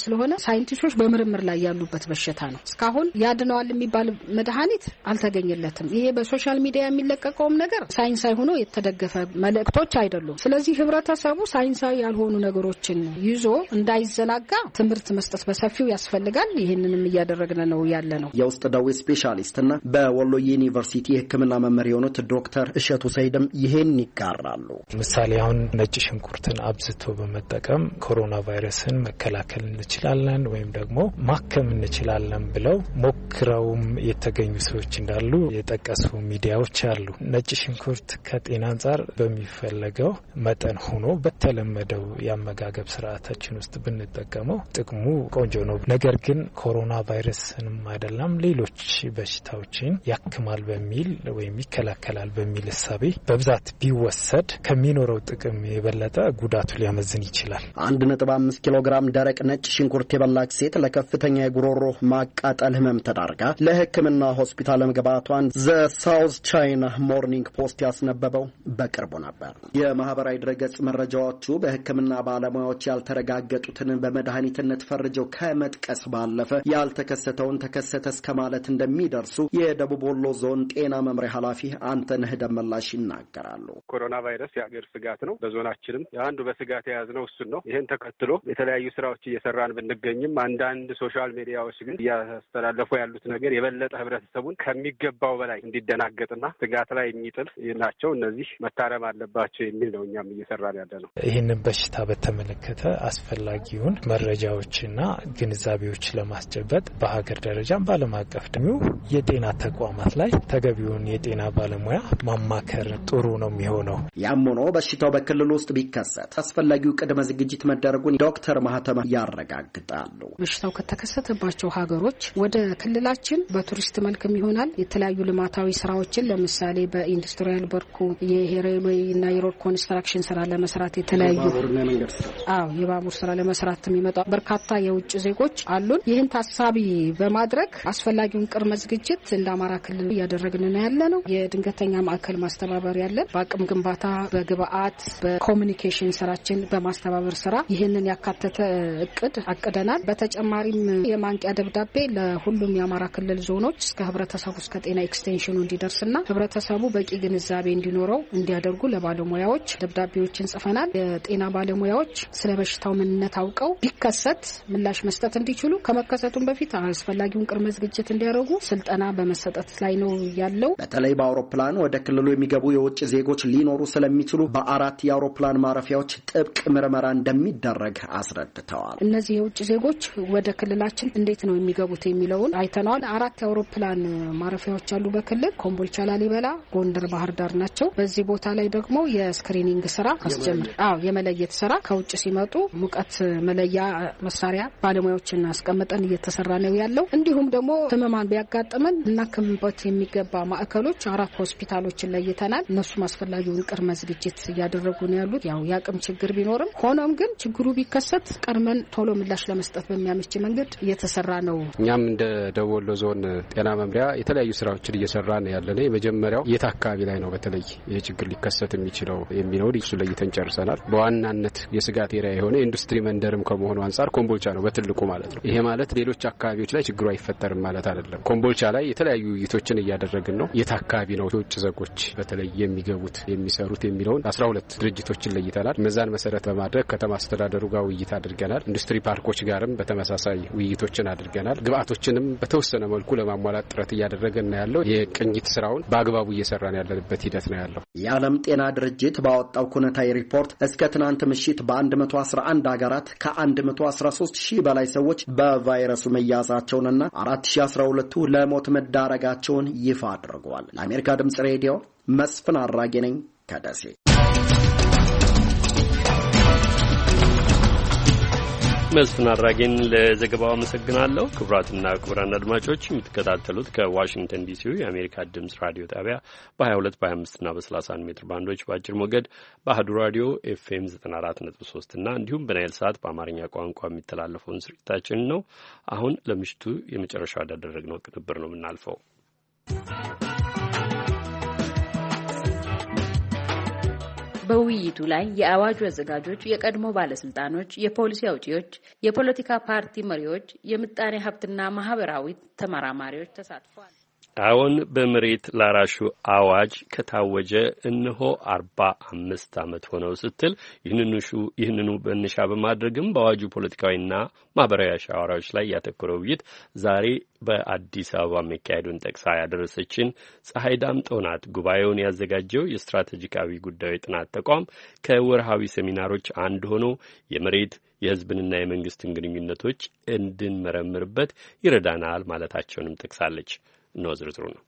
ስለሆነ ሳይንቲስቶች በምርምር ላይ ያሉበት በሽታ ነው። እስካሁን ያድነዋል የሚባል መድኃኒት አልተገኘለትም። ይሄ በሶሻል ሚዲያ የሚለቀቀውም ነገር ሳይንሳዊ ሆኖ የተደገፈ መልእክቶች አይደሉም። ስለዚህ ህብረተሰቡ ሳይንሳዊ ያልሆኑ ነገሮችን ይዞ እንዳይዘናጋ ትምህርት መስጠት በሰፊው ያስፈልጋል። ይሄንንም እያደረግን ነው ያለ ነው። የውስጥ ደዌ ስፔሻሊስትና በወሎ ዩኒቨርሲቲ የሕክምና መምህር የሆኑት ዶክተር እሸቱ ሰይድም ይሄን ይጋራሉ። ምሳሌ አሁን ነጭ ሽንኩርትን አብዝቶ በመጠቀም ኮሮና ቫይረስን መከላከል እንችላለን ወይም ደግሞ ማከም እንችላለን ብለው ሞክረውም የተገኙ ሰዎች እንዳሉ የጠቀሱ ሚዲያዎች አሉ። ነጭ ሽንኩርት ከጤና አንጻር በሚፈለገው መጠን ሆኖ በተለመደው የአመጋገብ ስርዓታችን ውስጥ ብንጠቀመው ጥቅሙ ቆንጆ ነው። ነገር ግን ኮሮና ቫይረስንም አይደለም ሌሎች በሽታዎችን ያክማል በሚል ወይም ይከላከላል በሚል እሳቤ በብዛት ቢወሰድ ከሚኖረው ጥቅም የበለጠ ጉዳቱ ሊያመዝን ይችላል። አንድ ነጥብ አምስት ኪሎ ግራም ደረቅ ነጭ ሽንኩርት የበላች ሴት ለከፍተኛ የጉሮሮ ማቃጠል ህመም ተዳርጋ ለሕክምና ሆስፒታል መግባቷን ዘ ሳውዝ ቻይና ሞርኒንግ ፖስት ያስነበበው በቅርቡ ነበር። የማህበራዊ ድረገጽ መረጃዎቹ በሕክምና ባለሙያዎች ያልተረጋገጡትን በመድኃኒትነት ፈርጀው ከመጥቀስ ባለፈ ያልተከሰተውን ተከሰተ እስከ ማለት እንደሚደርሱ የደቡብ ወሎ ዞን ጤና መምሪያ ኃላፊ አንተነህ ደመላሽ ይናገራሉ። ኮሮና ቫይረስ የአገር ስጋት ነው። በዞናችንም አንዱ በስጋት የያዝነው እሱን ነው። ይህን ተከትሎ የተለያዩ ስራዎች እየሰራን ብንገኝም አንዳንድ ሶሻል ሚዲያዎች ግን እያስተላለፉ ያሉት ነገር የበለጠ ህብረተሰቡን ከሚገባው በላይ እንዲደናገጥና ስጋት ላይ የሚጥል ናቸው። እነዚህ መታረም አለባቸው የሚል ነው እኛም እየሰራን ያለ ነው። ይህንን በሽታ በተመለከተ አስፈላጊውን መረጃዎችና ግንዛቤዎች ለማስጨበጥ በሀገር ደረጃም በዓለም አቀፍ ደግሞ የጤና ተቋማት ላይ ተገቢውን የጤና ባለሙያ ማማከር ጥሩ ነው የሚሆነው። ያም ሆኖ በሽታው በክልል ውስጥ ቢከሰት አስፈላጊው ቅድመ ዝግጅት መደረጉን ዶክተር ማህተማ ያረጋግጣሉ። በሽታው ከተከሰተባቸው ሀገሮች ወደ ክልላችን በቱሪስት መልክም ይሆናል የተለያዩ ልማታዊ ስራዎችን ለምሳሌ በኢንዱስትሪያል በርኩ የሄሬሎይ እና የሮድ ኮንስትራክሽን ስራ ለመስራት የተለያዩ አዎ የባቡር ስራ ለመስራት የሚመጣ በርካታ የውጭ ዜጎች አሉን። ይህን ታሳቢ በማድረግ አስፈላጊውን ቅድመ ዝግጅት እንደ አማራ ክልል እያደረግን ነው ያለነው። የድንገተኛ ማዕከል ማስተባበር ያለን በአቅም ግንባታ፣ በግብአት፣ በኮሙኒኬሽን ስራችን በማስተባበር ስራ ይህንን ያካተተ እቅድ አቅደናል። በተጨማሪም የማንቂያ ደብዳቤ ለሁሉም የአማራ ክልል ዞኖች እስከ ህብረተሰቡ እስከ ጤና ኤክስቴንሽኑ እንዲደርስና ህብረተሰቡ በቂ ግንዛቤ እንዲኖረው እንዲያደርጉ ለባለሙያዎች ደብዳቤዎችን ጽፈናል። የጤና ባለሙያዎች ስለ በሽታው ምንነት አውቀው ቢከሰት ምላሽ መስጠት እንዲችሉ ከመከሰቱም በፊት አስፈላጊውን ቅድመ ዝግጅት እንዲያደርጉ ስልጠና በመሰጠት ላይ ነው ያለው። በተለይ በአውሮፕላን ወደ ክልሉ የሚገቡ የውጭ ዜጎች ሊኖሩ ስለሚችሉ በአራት የአውሮፕላን ማረፊያዎች ጥብቅ ምርመራ እንደሚደረግ አስረድተዋል። እነዚህ የውጭ ዜጎች ወደ ክልላችን እንዴት ነው የሚገቡት የሚለውን አይተናል። አራት የአውሮፕላን ማረፊያዎች አሉ በክልል ኮምቦልቻ፣ ላሊበላ፣ ጎንደር፣ ባህር ዳር ናቸው። በዚህ ቦታ ላይ ደግሞ የስክሪኒንግ ስራ አስጀምር አዎ የመለየት ስራ ከውጭ ሲመጡ ሙቀት መለያ መሳሪያ ባለሙያዎችን አስቀምጠን እየተሰራ ነው ያለው። እንዲሁም ደግሞ ህመማን ቢያጋጥመን እናከምበት የሚገባ ማዕከሎች አራት ሆስፒታሎችን ለይተናል። እነሱም አስፈላጊውን ቅድመ ዝግጅት እያደረጉ ነው ያሉት። ያው ያቅም ችግር ቢኖርም ሆኖም ግን ችግሩ ቢከሰት ቀድመን ቶሎ ምላሽ ለመስጠት በሚያመች መንገድ እየተሰራ ነው። እኛም እንደ ደቡብ ወሎ ዞን ጤና መምሪያ የተለያዩ ስራዎችን እየሰራ ነው ያለነው። የመጀመሪያው የት አካባቢ ላይ ነው በተለይ ይህ ችግር ሊከሰት የሚችለው የሚለው እሱ ለይተን ጨርሰናል። በዋናነት የስጋት ኤሪያ የሆነ ኢንዱስትሪ መንደርም ከመሆኑ አንጻር ኮምቦልቻ ነው በትልቁ ማለት ነው። ይሄ ማለት ሌሎች አካባቢዎች ላይ ችግሩ አይፈጠርም ማለት አይደለም። ኮምቦልቻ ላይ የተለያዩ ውይይቶችን እያደረግን ነው። የት አካባቢ ነው የውጭ ዜጎች በተለይ የሚገቡት የሚሰሩት የሚለውን አስራ ሁለት ድርጅቶችን ለይተናል። እነዛን መሰረት በማድረግ ከተማ አስተዳደሩ ጋር ውይይት አድርገናል። ኢንዱስትሪ ፓርኮች ጋርም በተመሳሳይ ውይይቶችን አድርገናል። ግብአቶችንም በተወሰነ መልኩ ለማሟላት ጥረት እያደረገን ነው ያለው። የቅኝት ስራውን በአግባቡ እየሰራን ያለንበት ሂደት ነው ያለው። የዓለም ጤና ድርጅት ባወጣው ኩነታዊ ሪፖርት እስከ ትናንት ምሽት በአንድ መቶ አስራ አንድ ሀገራት ከአንድ መቶ አስራ ሶስት ሺህ በላይ ሰዎች በቫይረሱ መያዛቸውንና አራት ሺህ አስራ ሁለቱ ለሞት መዳረጋቸውን ይፋ አድርገዋል። ለአሜሪካ ድምጽ ሬዲዮ መስፍን አራጌ ነኝ ከደሴ። መስፍን አራጌን ለዘገባው አመሰግናለሁ። ክቡራትና ክቡራን አድማጮች የምትከታተሉት ከዋሽንግተን ዲሲው የአሜሪካ ድምጽ ራዲዮ ጣቢያ በ22 በ25 እና በ31 ሜትር ባንዶች በአጭር ሞገድ በአህዱ ራዲዮ ኤፍኤም ዘጠና አራት ነጥብ ሶስት እና እንዲሁም በናይል ሰዓት በአማርኛ ቋንቋ የሚተላለፈውን ስርጭታችን ነው። አሁን ለምሽቱ የመጨረሻ ወዳደረግነው ቅንብር ነው የምናልፈው። በውይይቱ ላይ የአዋጁ አዘጋጆች፣ የቀድሞ ባለስልጣኖች፣ የፖሊሲ አውጪዎች፣ የፖለቲካ ፓርቲ መሪዎች፣ የምጣኔ ሀብትና ማህበራዊ ተመራማሪዎች ተሳትፈዋል። አሁን በመሬት ላራሹ አዋጅ ከታወጀ እነሆ አርባ አምስት ዓመት ሆነው ስትል ይህንኑ መነሻ በማድረግም በአዋጁ ፖለቲካዊና ማህበራዊ አሻዋራዎች ላይ ያተኮረ ውይይት ዛሬ በአዲስ አበባ መካሄዱን ጠቅሳ ያደረሰችን ፀሐይ ዳምጠው ናት። ጉባኤውን ያዘጋጀው የስትራቴጂካዊ ጉዳዮች ጥናት ተቋም ከወርሃዊ ሴሚናሮች አንድ ሆኖ የመሬት የሕዝብንና የመንግስትን ግንኙነቶች እንድንመረምርበት ይረዳናል ማለታቸውንም ጠቅሳለች። ነው ዝርዝሩ ነው።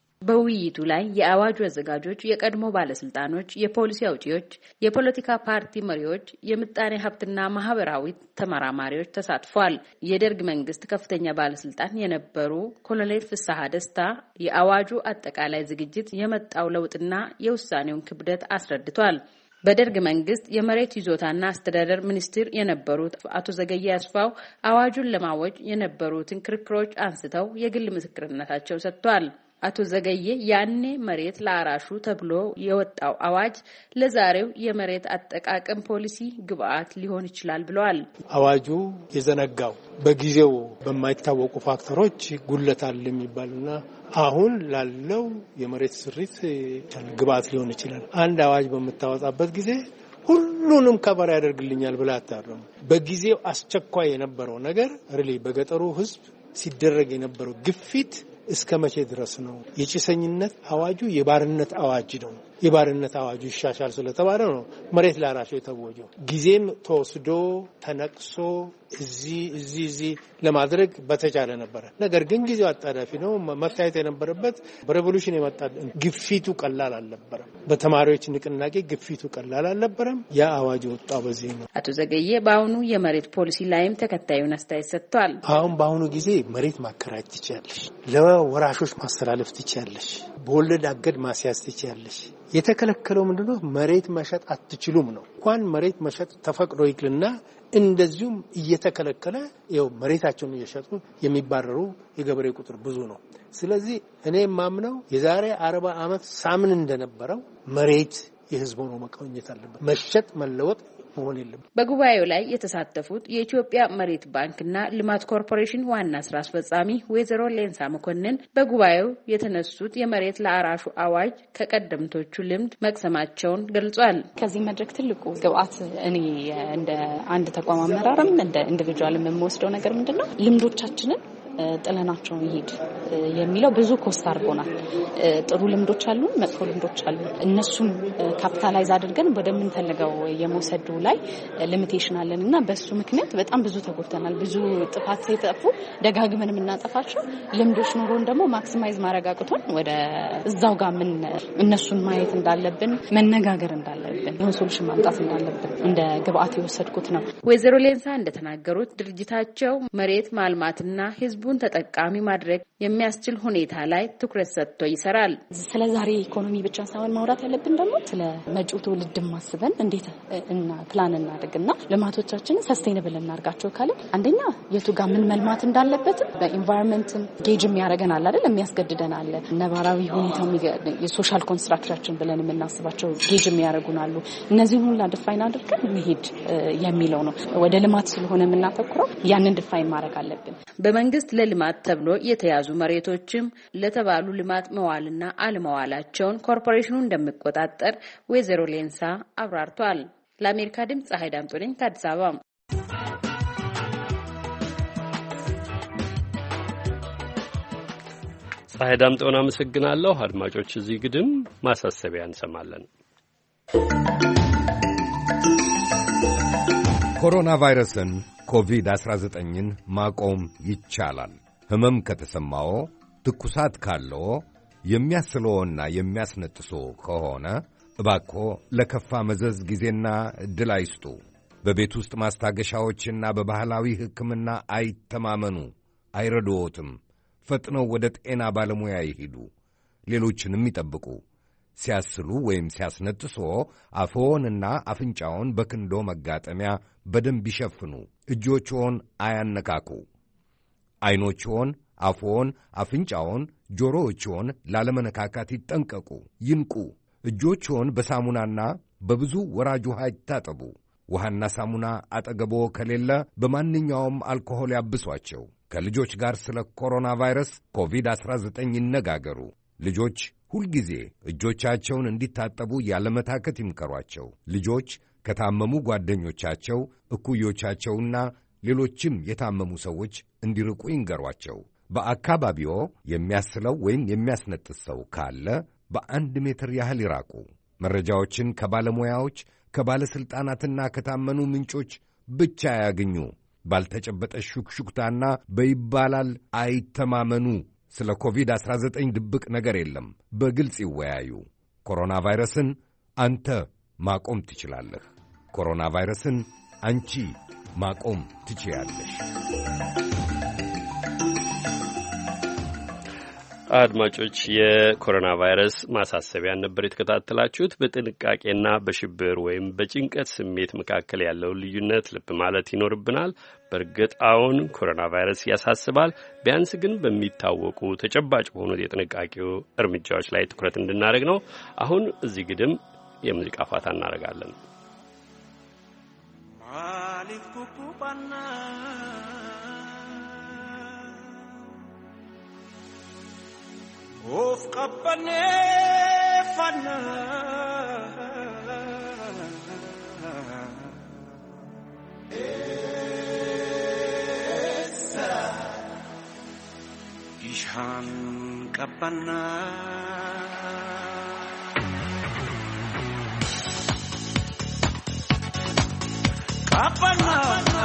በውይይቱ ላይ የአዋጁ አዘጋጆች፣ የቀድሞ ባለስልጣኖች፣ የፖሊሲ አውጪዎች፣ የፖለቲካ ፓርቲ መሪዎች፣ የምጣኔ ሀብትና ማህበራዊ ተመራማሪዎች ተሳትፈዋል። የደርግ መንግስት ከፍተኛ ባለስልጣን የነበሩ ኮሎኔል ፍስሐ ደስታ የአዋጁ አጠቃላይ ዝግጅት የመጣው ለውጥና የውሳኔውን ክብደት አስረድቷል። በደርግ መንግስት የመሬት ይዞታና አስተዳደር ሚኒስትር የነበሩት አቶ ዘገየ አስፋው አዋጁን ለማወጅ የነበሩትን ክርክሮች አንስተው የግል ምስክርነታቸው ሰጥቷል። አቶ ዘገየ ያኔ መሬት ለአራሹ ተብሎ የወጣው አዋጅ ለዛሬው የመሬት አጠቃቀም ፖሊሲ ግብአት ሊሆን ይችላል ብለዋል። አዋጁ የዘነጋው በጊዜው በማይታወቁ ፋክተሮች ጉድለት አለ የሚባልና አሁን ላለው የመሬት ስሪት ግብአት ሊሆን ይችላል። አንድ አዋጅ በምታወጣበት ጊዜ ሁሉንም ከበር ያደርግልኛል ብላ አታረም። በጊዜው አስቸኳይ የነበረው ነገር ሪሊ በገጠሩ ህዝብ ሲደረግ የነበረው ግፊት እስከ መቼ ድረስ ነው? የጭሰኝነት አዋጁ የባርነት አዋጅ ነው። የባርነት አዋጁ ይሻሻል ስለተባለ ነው መሬት ላራሹ የተወጀው። ጊዜም ተወስዶ ተነቅሶ እዚህ እዚህ እዚህ ለማድረግ በተቻለ ነበር። ነገር ግን ጊዜው አጣዳፊ ነው። መታየት የነበረበት በሬቮሉሽን የመጣ ግፊቱ ቀላል አልነበረም። በተማሪዎች ንቅናቄ ግፊቱ ቀላል አልነበረም። ያ አዋጅ ወጣው በዚህ ነው። አቶ ዘገየ በአሁኑ የመሬት ፖሊሲ ላይም ተከታዩን አስተያየት ሰጥቷል። አሁን በአሁኑ ጊዜ መሬት ማከራየት ትችያለሽ፣ ለወራሾች ማስተላለፍ ትችያለሽ፣ በወለድ አገድ ማስያዝ ትችያለሽ። የተከለከለው ምንድነው? መሬት መሸጥ አትችሉም ነው። እንኳን መሬት መሸጥ ተፈቅዶ ይቅልና እንደዚሁም እየተከለከለ ይኸው መሬታቸውን እየሸጡ የሚባረሩ የገበሬ ቁጥር ብዙ ነው። ስለዚህ እኔ የማምነው የዛሬ አርባ ዓመት ሳምን እንደነበረው መሬት የህዝብ ሆኖ መቆየት አለበት። መሸጥ መለወጥ መሆን የለም። በጉባኤው ላይ የተሳተፉት የኢትዮጵያ መሬት ባንክና ልማት ኮርፖሬሽን ዋና ስራ አስፈጻሚ ወይዘሮ ሌንሳ መኮንን በጉባኤው የተነሱት የመሬት ለአራሹ አዋጅ ከቀደምቶቹ ልምድ መቅሰማቸውን ገልጿል። ከዚህ መድረክ ትልቁ ግብአት እኔ እንደ አንድ ተቋም አመራርም እንደ ኢንዲቪጁዋልም የምወስደው ነገር ምንድነው ልምዶቻችንን ጥለናቸው ይሄድ የሚለው ብዙ ኮስት አድርጎናል። ጥሩ ልምዶች አሉ፣ መጥፎ ልምዶች አሉ። እነሱን ካፒታላይዝ አድርገን ወደምንፈልገው የመውሰዱ ላይ ሊሚቴሽን አለንና በሱ ምክንያት በጣም ብዙ ተጎድተናል። ብዙ ጥፋት የጠፉ ደጋግመን የምናጠፋቸው ልምዶች ኖሮን ደግሞ ማክሲማይዝ ማረጋግቶን ወደ እዛው ጋር ምን እነሱን ማየት እንዳለብን መነጋገር እንዳለብን ይሁን ሶሉሽን ማምጣት እንዳለብን እንደ ግብአት የወሰድኩት ነው። ወይዘሮ ሌንሳ እንደተናገሩት ድርጅታቸው መሬት ማልማትና ህዝቡን ተጠቃሚ ማድረግ የሚያስችል ሁኔታ ላይ ትኩረት ሰጥቶ ይሰራል። ስለ ዛሬ ኢኮኖሚ ብቻ ሳይሆን ማውራት ያለብን ደግሞ ስለ መጪው ትውልድ ማስበን እንዴት እና ፕላን እናድርግና ልማቶቻችንን ሰስቴይነብል እናርጋቸው ካለ አንደኛ የቱ ጋር ምን መልማት እንዳለበት በኢንቫይሮንመንትም ጌጅም ያደርገናል አይደል? የሚያስገድደን አለ። ነባራዊ ሁኔታው የሶሻል ኮንስትራክቸራችን ብለን የምናስባቸው ጌጅም ያደርጉናሉ። እነዚህን ሁሉ ዲፋይን አድርገን መሄድ የሚለው ነው። ወደ ልማት ስለሆነ የምናተኩረው ያንን ዲፋይን ማድረግ አለብን። በመንግስት ለልማት ተብሎ የተያዙ መሬቶችም ለተባሉ ልማት መዋልና አለመዋላቸውን ኮርፖሬሽኑ እንደሚቆጣጠር ወይዘሮ ሌንሳ አብራርቷል። ለአሜሪካ ድምጽ ፀሐይ ዳምጦ ነኝ ከአዲስ አበባ። ፀሐይ ዳምጦን አመሰግናለሁ። አድማጮች እዚህ ግድም ማሳሰቢያ እንሰማለን። ኮሮና ቫይረስን ኮቪድ አስራ ዘጠኝን ማቆም ይቻላል። ህመም ከተሰማዎ፣ ትኩሳት ካለዎ፣ የሚያስለዎና የሚያስነጥሶ ከሆነ እባክዎ ለከፋ መዘዝ ጊዜና ዕድል አይስጡ። በቤት ውስጥ ማስታገሻዎችና በባህላዊ ሕክምና አይተማመኑ፣ አይረዶዎትም። ፈጥነው ወደ ጤና ባለሙያ ይሂዱ። ሌሎችንም ይጠብቁ። ሲያስሉ ወይም ሲያስነጥሶ አፍዎንና አፍንጫውን በክንዶ መጋጠሚያ በደንብ ይሸፍኑ። እጆችዎን አያነካኩ። ዐይኖችዎን፣ አፍዎን፣ አፍንጫውን፣ ጆሮዎችዎን ላለመነካካት ይጠንቀቁ። ይንቁ። እጆችዎን በሳሙናና በብዙ ወራጅ ውሃ ይታጠቡ። ውሃና ሳሙና አጠገቦ ከሌለ በማንኛውም አልኮሆል ያብሷቸው። ከልጆች ጋር ስለ ኮሮና ቫይረስ ኮቪድ አስራ ዘጠኝ ይነጋገሩ። ልጆች ሁልጊዜ እጆቻቸውን እንዲታጠቡ ያለመታከት ይምከሯቸው። ልጆች ከታመሙ ጓደኞቻቸው፣ እኩዮቻቸውና ሌሎችም የታመሙ ሰዎች እንዲርቁ ይንገሯቸው። በአካባቢዎ የሚያስለው ወይም የሚያስነጥስ ሰው ካለ በአንድ ሜትር ያህል ይራቁ። መረጃዎችን ከባለሙያዎች ከባለሥልጣናትና ከታመኑ ምንጮች ብቻ ያግኙ። ባልተጨበጠ ሹክሹክታና በይባላል አይተማመኑ። ስለ ኮቪድ አስራ ዘጠኝ ድብቅ ነገር የለም። በግልጽ ይወያዩ። ኮሮና ቫይረስን አንተ ማቆም ትችላለህ። ኮሮና ቫይረስን አንቺ ማቆም ትችያለሽ። አድማጮች፣ የኮሮና ቫይረስ ማሳሰቢያን ነበር የተከታተላችሁት። በጥንቃቄና በሽብር ወይም በጭንቀት ስሜት መካከል ያለውን ልዩነት ልብ ማለት ይኖርብናል። በእርግጥ አሁን ኮሮና ቫይረስ ያሳስባል። ቢያንስ ግን በሚታወቁ ተጨባጭ በሆኑት የጥንቃቄው እርምጃዎች ላይ ትኩረት እንድናደርግ ነው። አሁን እዚህ ግድም የሙዚቃ ፋታ እናደርጋለን። Of qabane fana esa ishan qabana qabana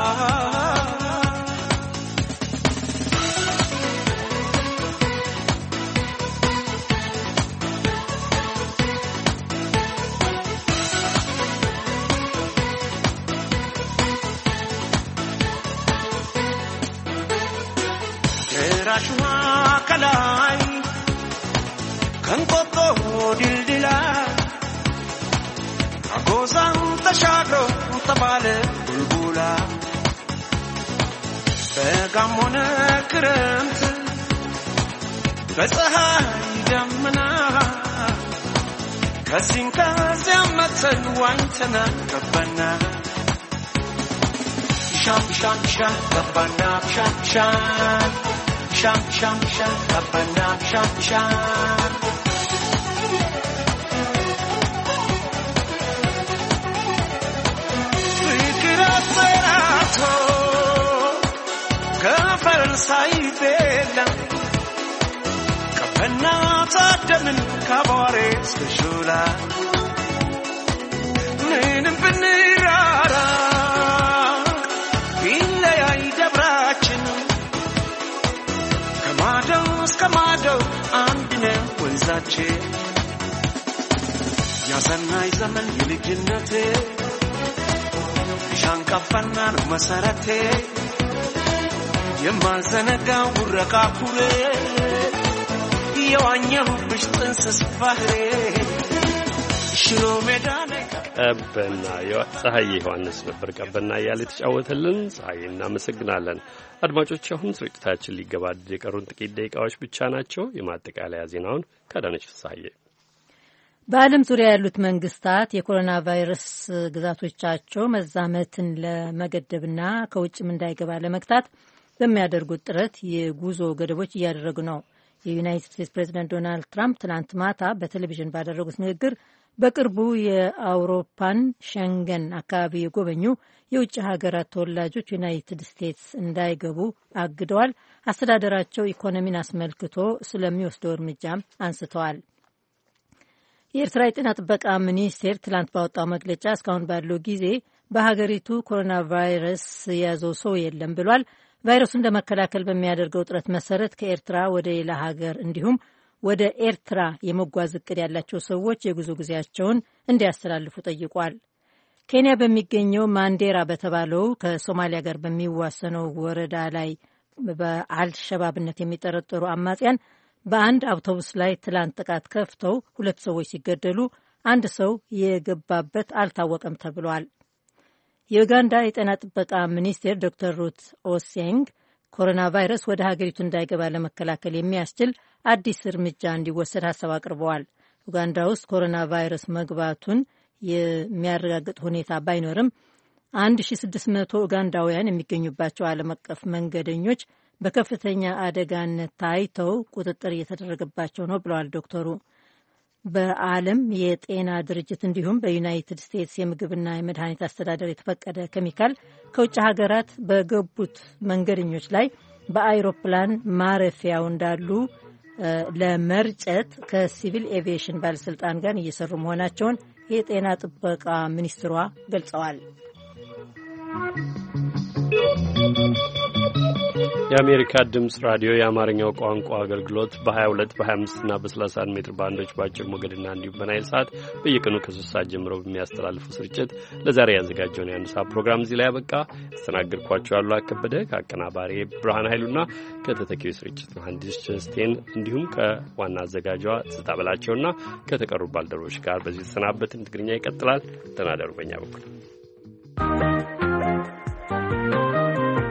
Rashwa kalai kan koko dildila agozan tashagro tabale bulbula begamona krant besahay damna kasinka zamatan wantana kabana sham sham sham kabana sham sham Sham sham sham kabana sham sham Fikra serato Kafar saibela Kabana tadamin kabare skashula Nin binirara Illa ya idabrachin Kamado andine wenzache Yazanai zaman yilijinnate Shankafana masarate Yemazanaga urakakure Yawanyahu bishtansis fahre Shiro medane ቀበና ፀሐይ ዮሐንስ ነበር ቀበና ያለ ተጫወተልን። ፀሐይ እናመሰግናለን። አድማጮች፣ አሁን ስርጭታችን ሊገባደድ የቀሩን ጥቂት ደቂቃዎች ብቻ ናቸው። የማጠቃለያ ዜናውን ከዳነች ፍሳሐዬ። በዓለም ዙሪያ ያሉት መንግስታት የኮሮና ቫይረስ ግዛቶቻቸው መዛመትን ለመገደብና ከውጭም እንዳይገባ ለመግታት በሚያደርጉት ጥረት የጉዞ ገደቦች እያደረጉ ነው። የዩናይትድ ስቴትስ ፕሬዚደንት ዶናልድ ትራምፕ ትናንት ማታ በቴሌቪዥን ባደረጉት ንግግር በቅርቡ የአውሮፓን ሸንገን አካባቢ የጎበኙ የውጭ ሀገራት ተወላጆች ዩናይትድ ስቴትስ እንዳይገቡ አግደዋል። አስተዳደራቸው ኢኮኖሚን አስመልክቶ ስለሚወስደው እርምጃም አንስተዋል። የኤርትራ የጤና ጥበቃ ሚኒስቴር ትላንት ባወጣው መግለጫ እስካሁን ባለው ጊዜ በሀገሪቱ ኮሮና ቫይረስ የያዘው ሰው የለም ብሏል። ቫይረሱን ለመከላከል በሚያደርገው ጥረት መሰረት ከኤርትራ ወደ ሌላ ሀገር እንዲሁም ወደ ኤርትራ የመጓዝ እቅድ ያላቸው ሰዎች የጉዞ ጊዜያቸውን እንዲያስተላልፉ ጠይቋል። ኬንያ በሚገኘው ማንዴራ በተባለው ከሶማሊያ ጋር በሚዋሰነው ወረዳ ላይ በአልሸባብነት የሚጠረጠሩ አማጽያን በአንድ አውቶቡስ ላይ ትላንት ጥቃት ከፍተው ሁለት ሰዎች ሲገደሉ አንድ ሰው የገባበት አልታወቀም ተብሏል። የኡጋንዳ የጤና ጥበቃ ሚኒስቴር ዶክተር ሩት ኦሴንግ ኮሮና ቫይረስ ወደ ሀገሪቱ እንዳይገባ ለመከላከል የሚያስችል አዲስ እርምጃ እንዲወሰድ ሀሳብ አቅርበዋል። ኡጋንዳ ውስጥ ኮሮና ቫይረስ መግባቱን የሚያረጋግጥ ሁኔታ ባይኖርም አንድ ሺ ስድስት መቶ ኡጋንዳውያን የሚገኙባቸው ዓለም አቀፍ መንገደኞች በከፍተኛ አደጋነት ታይተው ቁጥጥር እየተደረገባቸው ነው ብለዋል ዶክተሩ። በዓለም የጤና ድርጅት እንዲሁም በዩናይትድ ስቴትስ የምግብና የመድኃኒት አስተዳደር የተፈቀደ ኬሚካል ከውጭ ሀገራት በገቡት መንገደኞች ላይ በአይሮፕላን ማረፊያው እንዳሉ ለመርጨት ከሲቪል ኤቪዬሽን ባለስልጣን ጋር እየሰሩ መሆናቸውን የጤና ጥበቃ ሚኒስትሯ ገልጸዋል። የአሜሪካ ድምጽ ራዲዮ የአማርኛው ቋንቋ አገልግሎት በ22 በ25 እና በ31 ሜትር ባንዶች በአጭር ሞገድና እንዲሁም በናይል ሰዓት በየቀኑ ከሶስት ሰዓት ጀምሮ በሚያስተላልፈው ስርጭት ለዛሬ ያዘጋጀውን የአንድ ሰዓት ፕሮግራም እዚህ ላይ ያበቃ። ያስተናግድኳችሁ ያሉ አከበደ ከአቀናባሪ ብርሃን ኃይሉና ከተተኪው ስርጭት መሐንዲስ ቸስቴን እንዲሁም ከዋና አዘጋጇ ትዝታ በላቸውና ከተቀሩ ባልደረቦች ጋር በዚህ ተሰናበትን። ትግርኛ ይቀጥላል። ተናደሩ። በእኛ በኩል